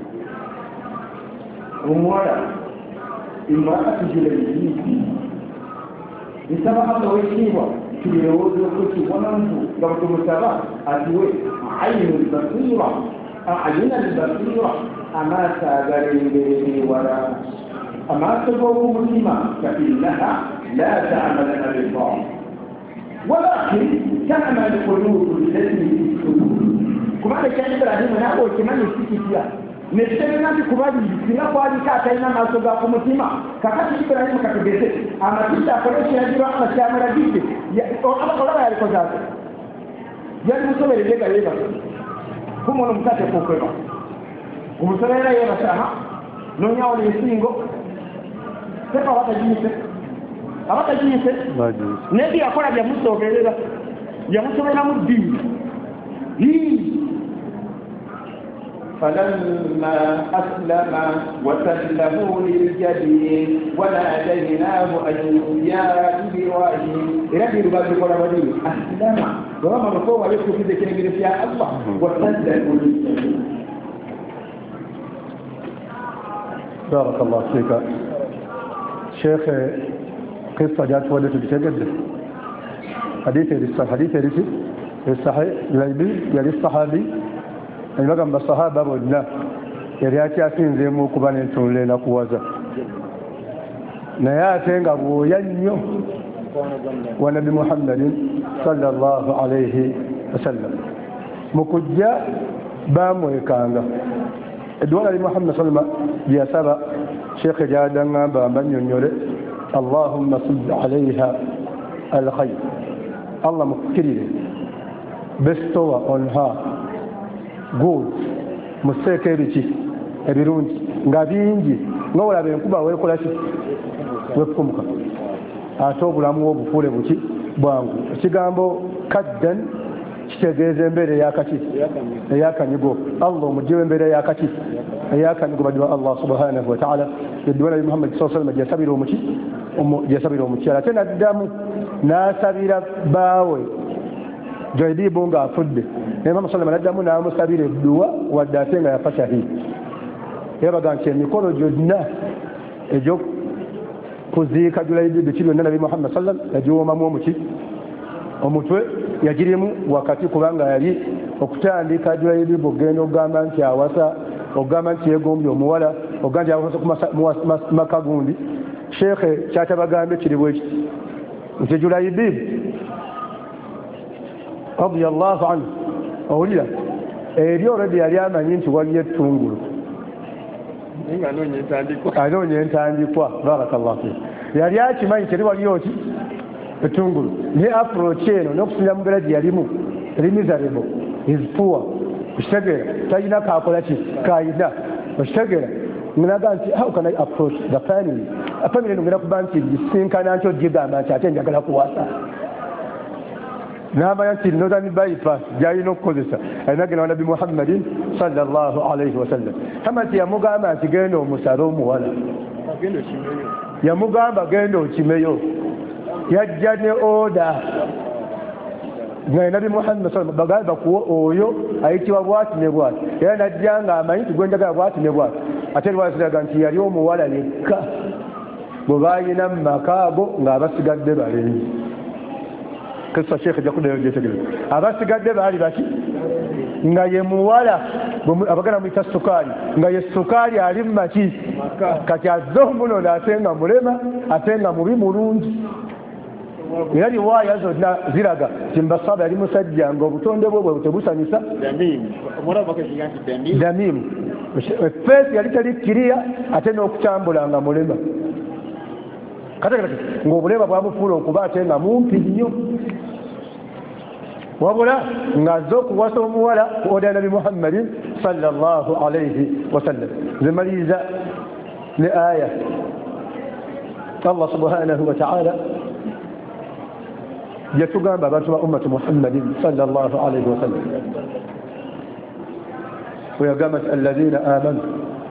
Speaker 2: omuwala imraatu julaybibi nsaba allah wekitiibwa tubirowooza okukibonantu nga bwetumusaba atiwe ayinu lbasira ayina lbasira amaaso agalengerera ewala amaaso g'okumutima fainnaha la tamal absar walakin tamal qulubu llati fi sudur kubanga kya iburahimu naawe okimanyi sikitya nekiterena nti kubabiri singa kwaliko atalina maaso ga ku mutima kakati iburahimu katugeze amatidde akole ekiragiro allah kyamulagidde olaba yalikozaako yali musoberere nga yeebasa kumona omusate kukweba omusoberera yeebasa nonyawo nensingo sepa abatagiyise nebyo yakola byamusoberera yamusobereramu ddiini فلما أسلم وسلمه للجبين وناديناه أن يا إبراهيم إلى رباط القرآن أسلم ورمى القوة يكتب في ذكر يا الله وسلمه للجبين.
Speaker 1: بارك الله فيك شيخ. قصة جاءت ولد بتجد حديث الصحيح الصحابي ayima gamba sahaba bonna yali akyasinzeemu okuba n'entunula enakuwaza naye ate nga bwoya nnyo wa nabi muhammadin sallallahu alaihi wasallam mu kujja bamwekanga edduwa ali muhammad salama gyeyasaba sheekhe gyadaŋŋamba mbannyonnyole allahumma sib alaiha الخير الله مكرير bestowa on her good museke ebiki ebirungi nga bingi nga olaba enkuba weekolaki wefumuka ate obulamu obufuule buki bwangu ekigambo kaddan kitegeeza embeera eyakaki eyakanyigo allah omugiwa embeera eyakaki eyakanyigo badiwa allah subhanahu wataala edduwa nabi muhammad saa salama gyasabira omuki gyasabira omukyala ate naddamu n'asabira baawe Jaidibu nga afudde Imam Sallama naddamu n'amusabira edduwa wadde ate nga yafa shahidi yabaga nti emikolo gyonna egy'okuziika Jaidibu kiri yonna nabi Muhammad sallam yagiwoomamu omuki omutwe yagirimu wakati kubanga yali okutandika Jaidibu ogenda okugamba nti awasa okugamba nti yeegombye omuwala okugamba nti awasa ku maka gundi sheekhe kyatabagambe kiri bweki nti Jaidibu radiyallahu anhu owulira eri olwedde yali amanyi nti waliyo ettungulu anoonya entandikwa barakallahu fiik yali akimanyi teri waliyo ki ettungulu ne approach eno n'okusinza mu mbeera gye yalimu eri miserable is poor okitegeera talina kakola ki kayina okitegeera nginaga nti how can I approach the family family eno ngenda kuba nti gisinkana nti ogigamba nti ate njagala kuwasa n'amanya nti northern bypass gyalina okukozesa alina genda wa nabi muhammadin sallallahu alaihi wasallam kama nti yamugamba nti genda omusale omuwala yamugamba genda okimeyo yajja ne oda nga nabi muhammad sallam bagamba kuwa oyo ayitibwa bwati ne bwati era najja nga amanyi nti gwenjagala bwati ne bwati ate lwasiraga nti yali omuwala yekka bwe bayina mu makaago ng'abasigadde balenzi kisa sheekhe jakudayo gyetegereza abasigadde baali baki nga ye muwala abagana muyita sukaali nga ye sukaali ali mu maki kati azze omunono ate nga mulema ate nga mubi mulungi era riwaaya zonna ziraga ti mbasaba yali musajja nga obutonde bwe bwe tebusanyusa damimu efeesi yali telikkiriya ate n'okutambula nga mulema kategereza ng'obulema bwamufuula okuba ate nga mumpi nnyo wabula ng'azze okuwasa omuwala oda nabi muhammadin sallallahu alaihi wasallam zimaliriza ne aya allah subhanahu wataala yatugamba abantu ba ummati muhammadin sallallahu alaihi wasallam weyagamba nti alladhina amanu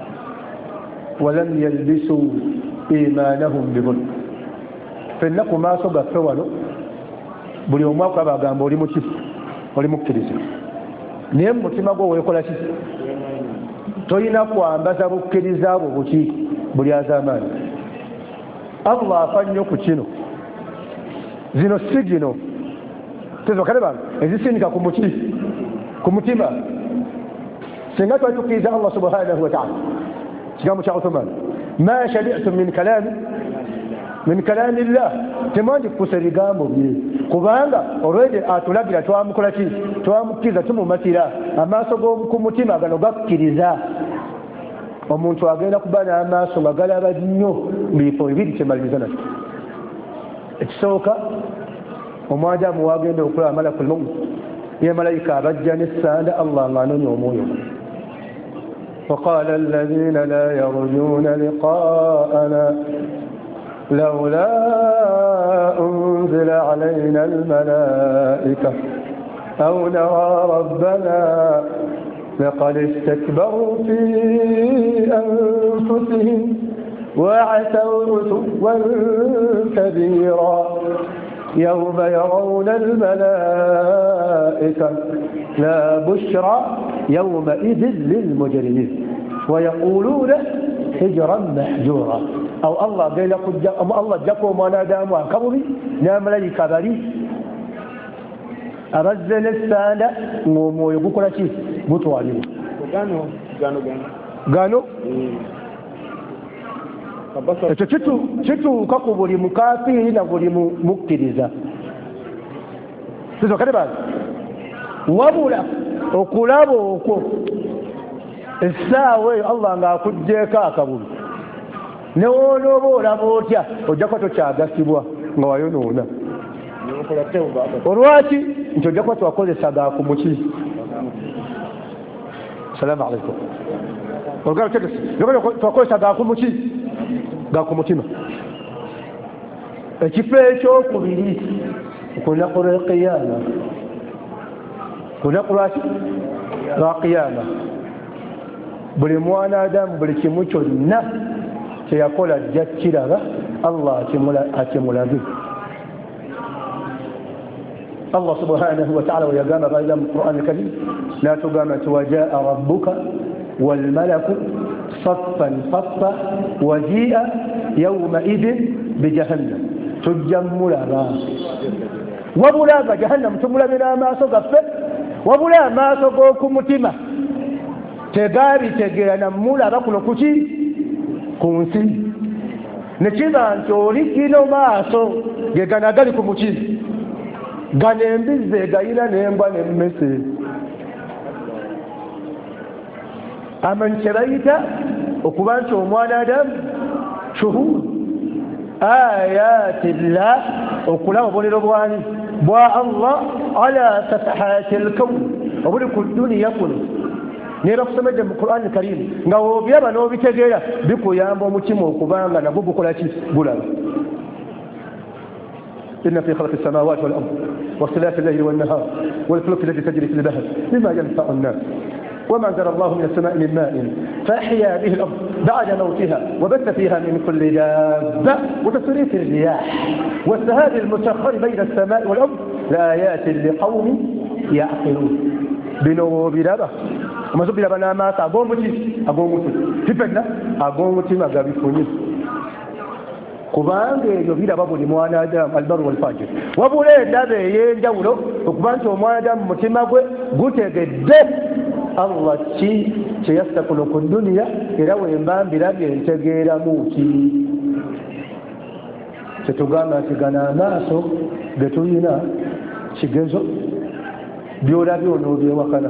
Speaker 1: walam yalbisu imanahum bidhulm fenna ku maaso gaffe wano buli omu akulaba agamba oli muki oli mukkiriza naye mu mutima gwo weekola ki tolina kwambaza bukkiriza bwo buki buli az'amaanyi allah afa nnyo ku kino zino si gino tezokale bantu ezisindika ku muki ku mutima singa twatukkiriza allah subhanahu wataala kigambo kya Uthman ma shabi'tum min kalami llah temwandikukusa ebigambo bye kubanga olwedde atulagira twamukola ki twamukkiriza tumumatira amaaso ku mutima gano gakkiriza omuntu agenda kuba n'amaaso nga galaba nnyo bifo ebiri kyemaliriza nakyo ekisooka omwadamu wagenda okulaba malakul maut ye malayika abajja n'essanda allah ng'anoonya omwoyo وقال الذين لا يرجون لقاءنا لولا أنزل علينا الملائكة أو نرى ربنا لقد استكبروا في أنفسهم وعتوا عتوا كبيرا يوم يرون الملائكة لا بشرى يومئذ للمجرمين ويقولون هجرا محجورا أو الله قال الله جاكم وانا داموا كبري نام لي كبري أرزل السادة مو يقول لك متوالي قالوا ekyo kituuka ku buli mukafiiri na buli mukkiriza sizokale bantu wabula okulaba okwo essaawa eyo allah ng'akugjeeko akabulu ne woonooba olaba otya ojjako tokyagasibwa nga wayonoona olwaki nti ojja kuba twakozesa gakumuki. Salaamu alaikum. olugalo tegesi twakozesa gakumuki gakumutima. ekifo ekyokubiri ku lunaku lw'eqiyama, ku lunaku lwaki lwa qiyama, buli mwana adamu buli kimu kyonna kyeyakola ajja kiraba, Allah akimulabe. Allah subhanahu wa ta'ala yagamba baada mu Qur'an al-Karim natugamba nti wajaa rabbuka walmalaku saffan saffa waji'a yawma idhin bijahannam, tujja mulaba wabula nga jahannam tumulabira amaaso gaffe, wabula amaaso g'oku mutima tegabitegeera namulaba kuno kuki ku nsi. nekiba nti oli gino maaso ge gana gali ku muki, gano embizzi egayina n'embwa n'emmese. amanyi kye bayita okuba nti omwana adamu shuhud ayatillah, okulaba obubonero bwani bwa Allah ala safahati al-kawn, obuli ku duniya kuno. Naye bakusomedde mu Qur'an al-Karim nga w'obiraba n'obitegeera bikuyamba omutima okubanga nagwo gukola ki, gulaba. إن في خلق السماوات والأرض واختلاف الليل والنهار والفلك التي تجري في البحر بما ينفع الناس وما أنزل الله من السماء من ماء فأحيا به الأرض بعد موتها وبث فيها من كل دابة وتصريف الرياح والسهاب المسخر بين السماء والأرض لآيات لقوم يعقلون. بنو بلابا وما زبل بنا ما أقوم متي تفنى أقوم متي ما قابل فني kubanga ebyo biraba buli mwana adamu albaru walfajir, wabula endaba ey'enjawulo okuba nti omwana adamu mutima gwe gutegedde Allah ki kyeyassa kuno ku duniya, era wemba mbirabye ntegeeramu ki. kyetugamba nti gano amaaso ge tulina kigezo, byolabye onoobyewakana.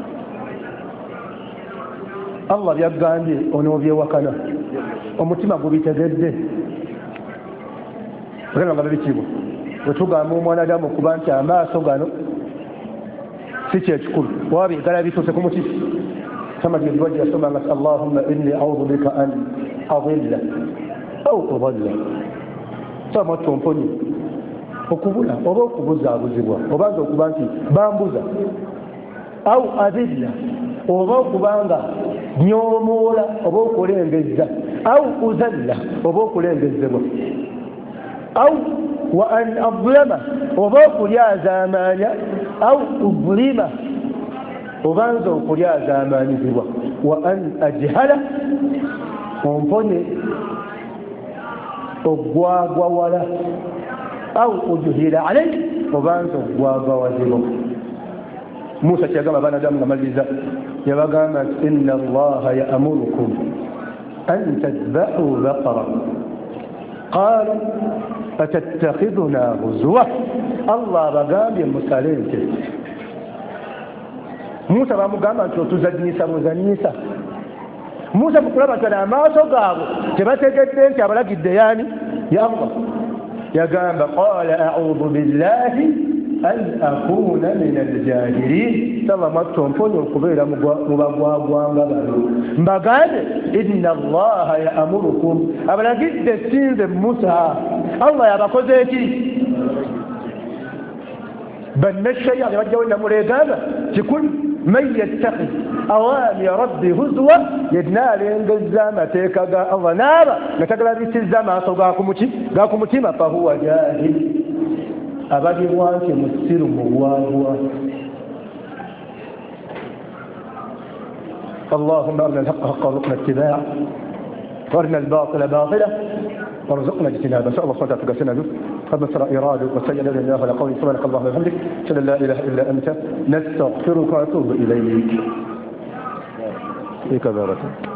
Speaker 1: Allah byagambye onoobyewakana, omutima gubitegedde. Ogenda nga babikibwa wetugamba omwana adamu okuba nti amaaso gano si kyekikulu, waba bigala bituuse ku muti. Samadi ebiwaji yasomanga nti Allahumma inni a'udhu bika an adilla aw udalla, sama tomponye okubula oba okubuzaabuzibwa, obanza okuba nti bambuza, aw adilla oba okubanga nyoomoola oba okulengezza, aw uzalla oba okulengezebwa, أو وأن أظلمه وضوء يا زمانيا أو أظلمه وغنزو يا زماني وأن أجهله وانفني أبواغ ولا أو أجهل عليه وغنزو أبواغ وزيبه. موسى كما بنا دمنا مجلزة يبقى إن الله يأمركم أن تذبحوا بقرة قالوا أتتخذنا هزوا. الله بقام يمسالين موسى بقام أنتو تزنيسا موسى بقام أنتو ما سقابوا تبتكتين تبلغ الدياني يا الله يا قام قال أعوذ بالله أن أكون من الجاهلين. سلامتهم فنوا القبيل مبقوا بقال إن الله يأمركم أبلا جد السين موسى الله يبقى زيتي بل الشيء يعني رجعوا لنا مريقابة تكون من يتخذ أوامي ربي هزوة يدنا لإنجزامة تيكا الله نارا نتقل بيس الزامة قاكم متيمة فهو جاهل أبدي وانك مسير مواهوة. اللهم أرنا الحق حقا وارزقنا اتباعه وارنا الباطل باطلا وارزقنا اجتنابه. إن شاء الله سبحانه وتعالى به قد نصر إراده وسجد لله على قوله سبحانك اللهم وبحمدك أشهد أن لا إله إلا أنت نستغفرك ونتوب إليك.